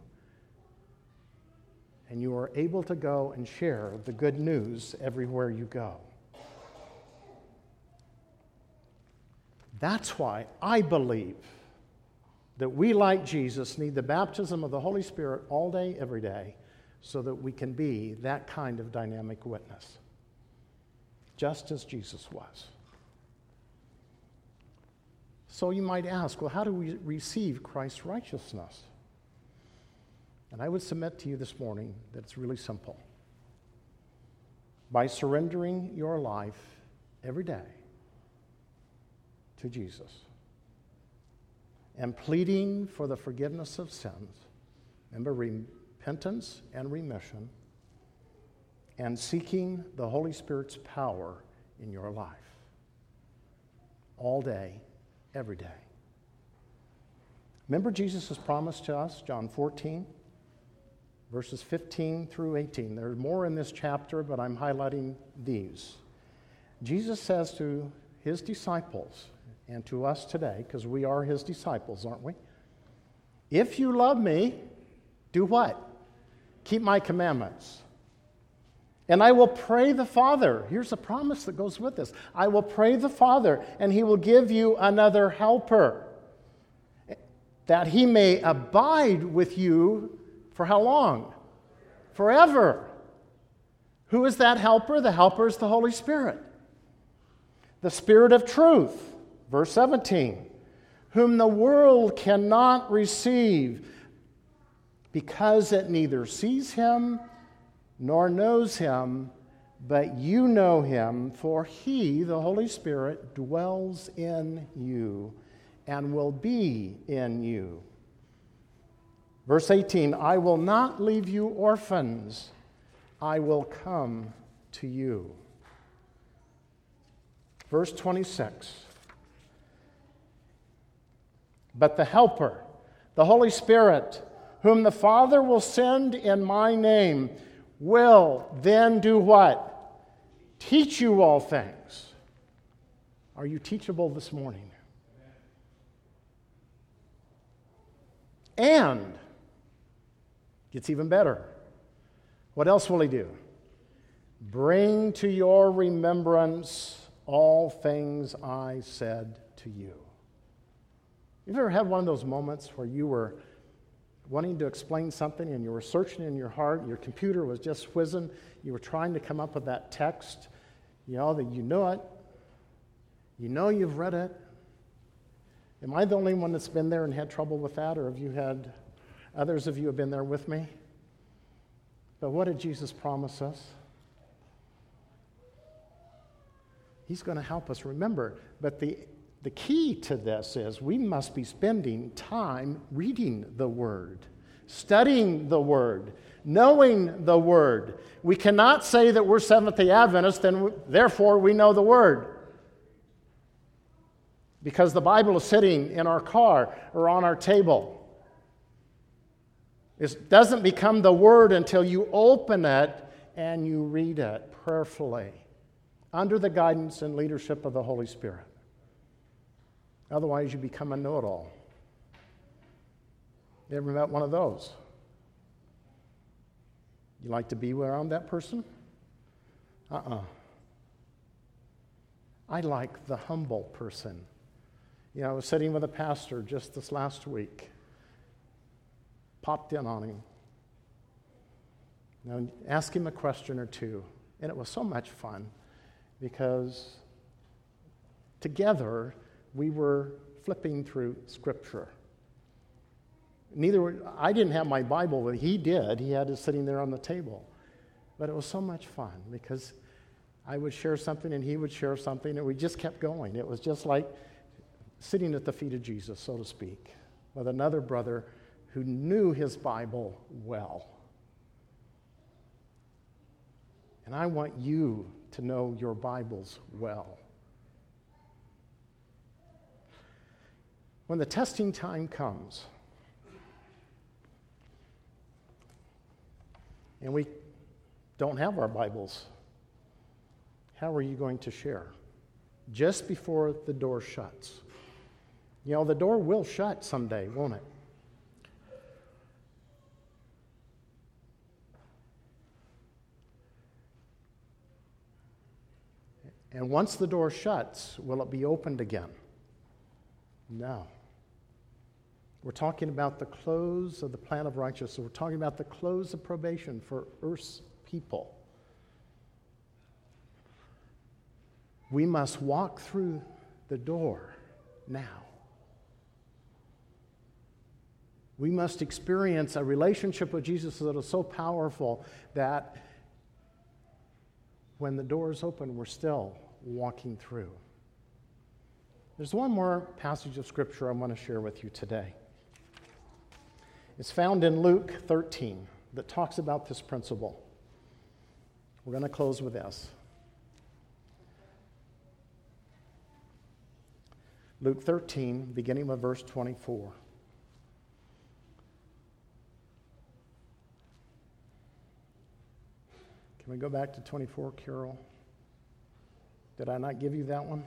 And you are able to go and share the good news everywhere you go. That's why I believe that we, like Jesus, need the baptism of the Holy Spirit all day, every day, so that we can be that kind of dynamic witness, just as Jesus was. So you might ask, well, how do we receive Christ's righteousness? And I would submit to you this morning that it's really simple. By surrendering your life every day to Jesus and pleading for the forgiveness of sins, remember, repentance and remission, and seeking the Holy Spirit's power in your life all day, every day. Remember Jesus' promise to us, John 14, verses 15 through 18. There's more in this chapter, but I'm highlighting these. Jesus says to his disciples, and to us today, because we are his disciples, aren't we? If you love me, do what? Keep my commandments. And I will pray the Father. Here's a promise that goes with this. I will pray the Father, and he will give you another helper, that he may abide with you for how long? Forever. Who is that helper? The helper is the Holy Spirit. The Spirit of truth. Verse 17, whom the world cannot receive because it neither sees him nor knows him, but you know him, for he, the Holy Spirit, dwells in you and will be in you. Verse 18, I will not leave you orphans, I will come to you. Verse 26, but the Helper, the Holy Spirit, whom the Father will send in my name, will then do what? Teach you all things. Are you teachable this morning? And, gets even better. What else will he do? Bring to your remembrance all things I said to you. You've ever had one of those moments where you were wanting to explain something and you were searching in your heart, your computer was just whizzing, you were trying to come up with that text, You know that you know it. You know you've read it. Am I the only one that's been there and had trouble with that, or have you had, others of you have been there with me? But what did Jesus promise us? He's going to help us remember. But the key to this is we must be spending time reading the Word, studying the Word, knowing the Word. We cannot say that we're Seventh-day Adventists, and therefore we know the Word. Because the Bible is sitting in our car or on our table. It doesn't become the Word until you open it and you read it prayerfully, under the guidance and leadership of the Holy Spirit. Otherwise, you become a know-it-all. You ever met one of those? You like to be around that person? I like the humble person. You know, I was sitting with a pastor just this last week. Popped in on him. You know, asked him a question or two. And it was so much fun because together we were flipping through Scripture. I didn't have my Bible, but he did. He had it sitting there on the table. But it was so much fun because I would share something and he would share something, and we just kept going. It was just like sitting at the feet of Jesus, so to speak, with another brother who knew his Bible well. And I want you to know your Bibles well. When the testing time comes, and we don't have our Bibles, how are you going to share? Just before the door shuts. You know, the door will shut someday, won't it? And once the door shuts, will it be opened again? No. We're talking about the close of the plan of righteousness. We're talking about the close of probation for earth's people. We must walk through the door now. We must experience a relationship with Jesus that is so powerful that when the door is open, we're still walking through. There's one more passage of Scripture I want to share with you today. It's found in Luke 13 that talks about this principle. We're going to close with this. Luke 13, beginning with verse 24. Can we go back to 24, Carol? Did I not give you that one?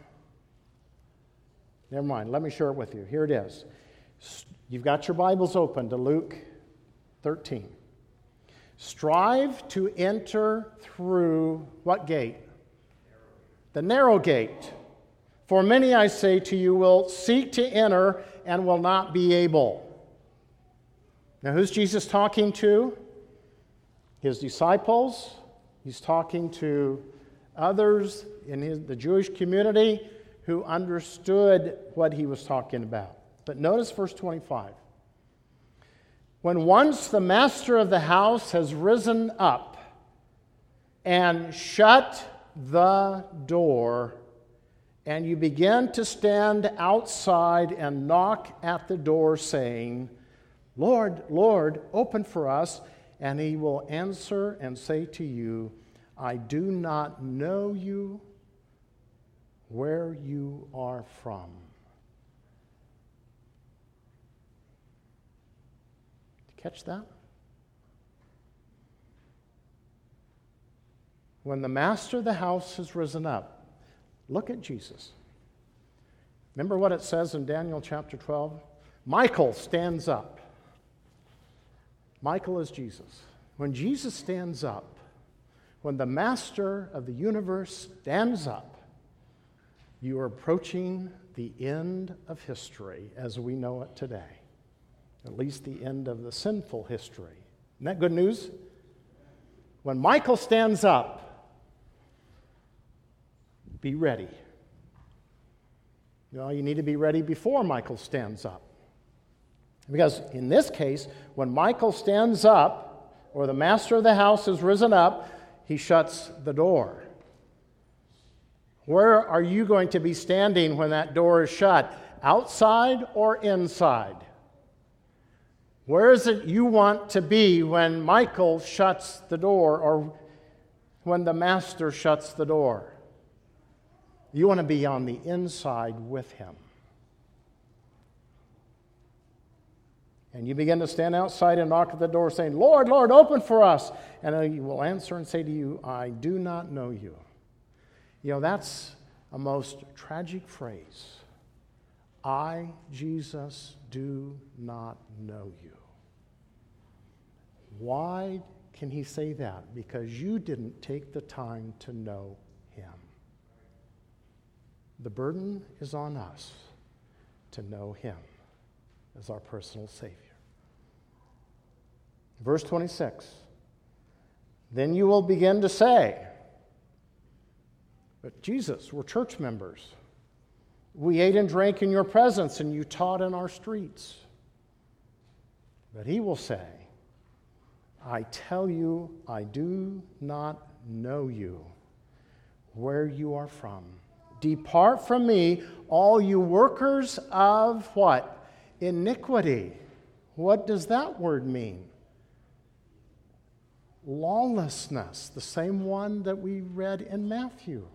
Never mind. Let me share it with you. Here it is. You've got your Bibles open to Luke 13. Strive to enter through what gate? The narrow gate. For many, I say to you, will seek to enter and will not be able. Now, who's Jesus talking to? His disciples. He's talking to others in the Jewish community who understood what he was talking about. But notice verse 25. When once the master of the house has risen up and shut the door, and you begin to stand outside and knock at the door, saying, Lord, Lord, open for us, and he will answer and say to you, I do not know you, where you are from. Catch that? When the master of the house has risen up, look at Jesus. Remember what it says in Daniel chapter 12? Michael stands up. Michael is Jesus. When Jesus stands up, when the master of the universe stands up, you are approaching the end of history as we know it today. At least the end of the sinful history. Isn't that good news? When Michael stands up, be ready. Well, you need to be ready before Michael stands up. Because in this case, when Michael stands up, or the master of the house has risen up, he shuts the door. Where are you going to be standing when that door is shut? Outside or inside? Where is it you want to be when Michael shuts the door or when the master shuts the door? You want to be on the inside with him. And you begin to stand outside and knock at the door saying, Lord, Lord, open for us. And he will answer and say to you, I do not know you. You know, that's a most tragic phrase. I, Jesus, do not know you. Why can he say that? Because you didn't take the time to know him. The burden is on us to know him as our personal Savior. Verse 26, then you will begin to say, but Jesus, we're church members. We ate and drank in your presence and you taught in our streets. But he will say, I tell you, I do not know you, where you are from. Depart from me, all you workers of what? Iniquity. What does that word mean? Lawlessness, the same one that we read in Matthew.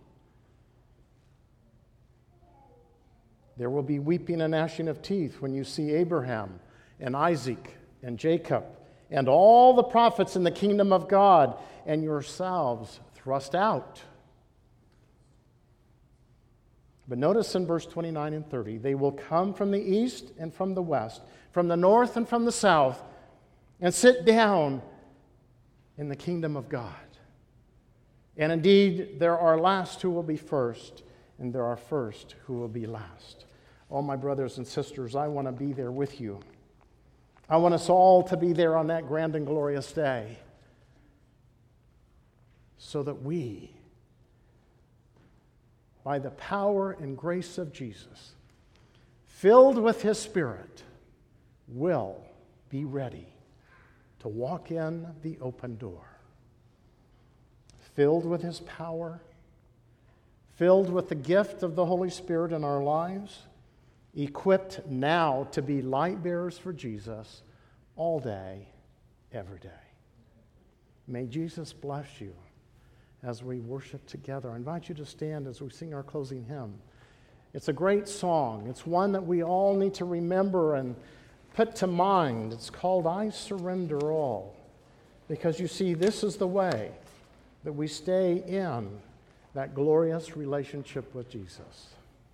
There will be weeping and gnashing of teeth when you see Abraham and Isaac and Jacob and all the prophets in the kingdom of God and yourselves thrust out. But notice in verse 29 and 30, they will come from the east and from the west, from the north and from the south, and sit down in the kingdom of God. And indeed, there are last who will be first, and there are first who will be last. Oh, my brothers and sisters, I want to be there with you. I want us all to be there on that grand and glorious day, so that we, by the power and grace of Jesus, filled with his Spirit, will be ready to walk in the open door. Filled with his power, filled with the gift of the Holy Spirit in our lives, equipped now to be light bearers for Jesus all day, every day. May Jesus bless you as we worship together. I invite you to stand as we sing our closing hymn. It's a great song. It's one that we all need to remember and put to mind. It's called I Surrender All. Because you see, this is the way that we stay in that glorious relationship with Jesus.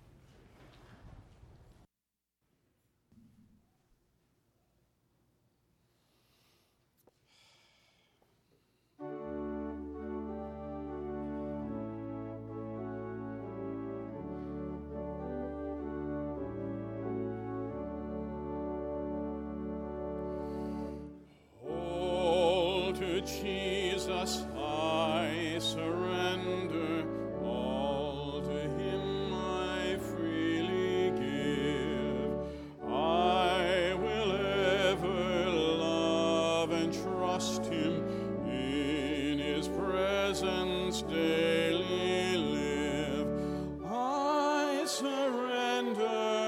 Jesus, I surrender, all to him I freely give. I will ever love and trust him, in his presence daily live. I surrender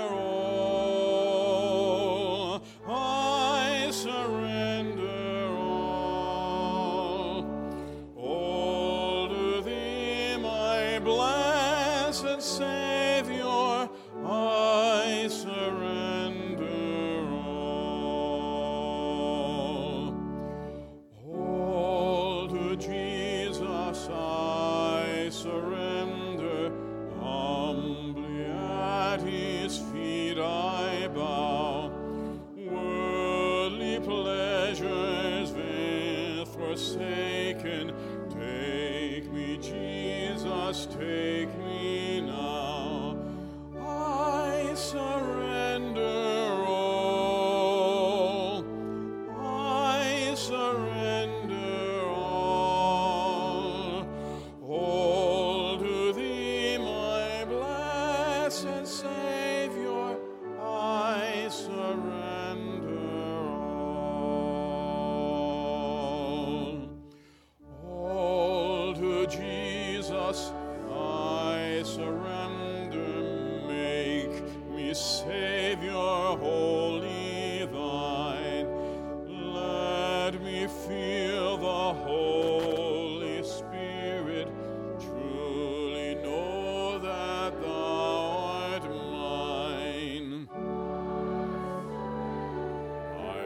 all, I surrender Savior, I surrender all to Jesus I surrender, humbly at his feet I bow, worldly pleasures with forsaken, take me Jesus, take me now. I surrender all. I surrender all. All to thee, my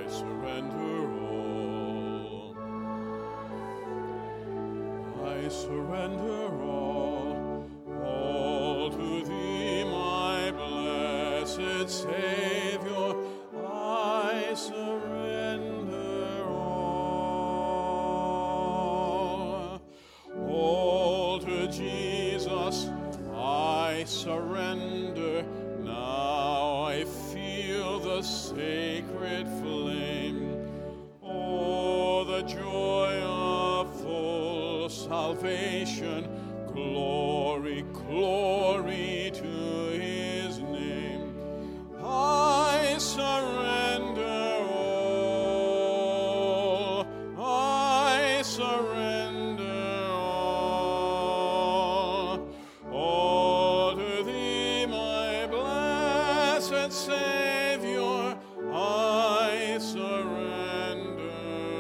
I surrender all. I surrender all to thee, my blessed Savior. I surrender all to Jesus. I surrender. Now I feel the sacred flame. Oh, the joy of full salvation. Glory, glory to his name. I surrender all. I surrender all to thee, my blessed Savior. I surrender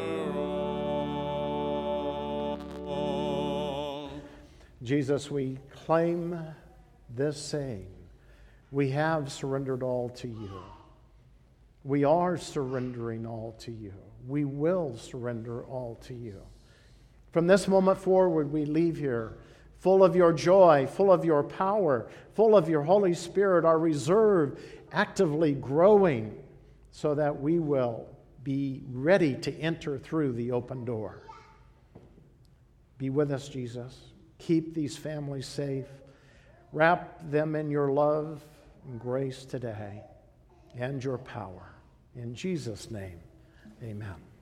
all. Jesus, we claim this saying. We have surrendered all to you. We are surrendering all to you. We will surrender all to you. From this moment forward, we leave here full of your joy, full of your power, full of your Holy Spirit, our reserve actively growing so that we will be ready to enter through the open door. Be with us, Jesus. Keep these families safe. Wrap them in your love and grace today and your power. In Jesus' name, amen.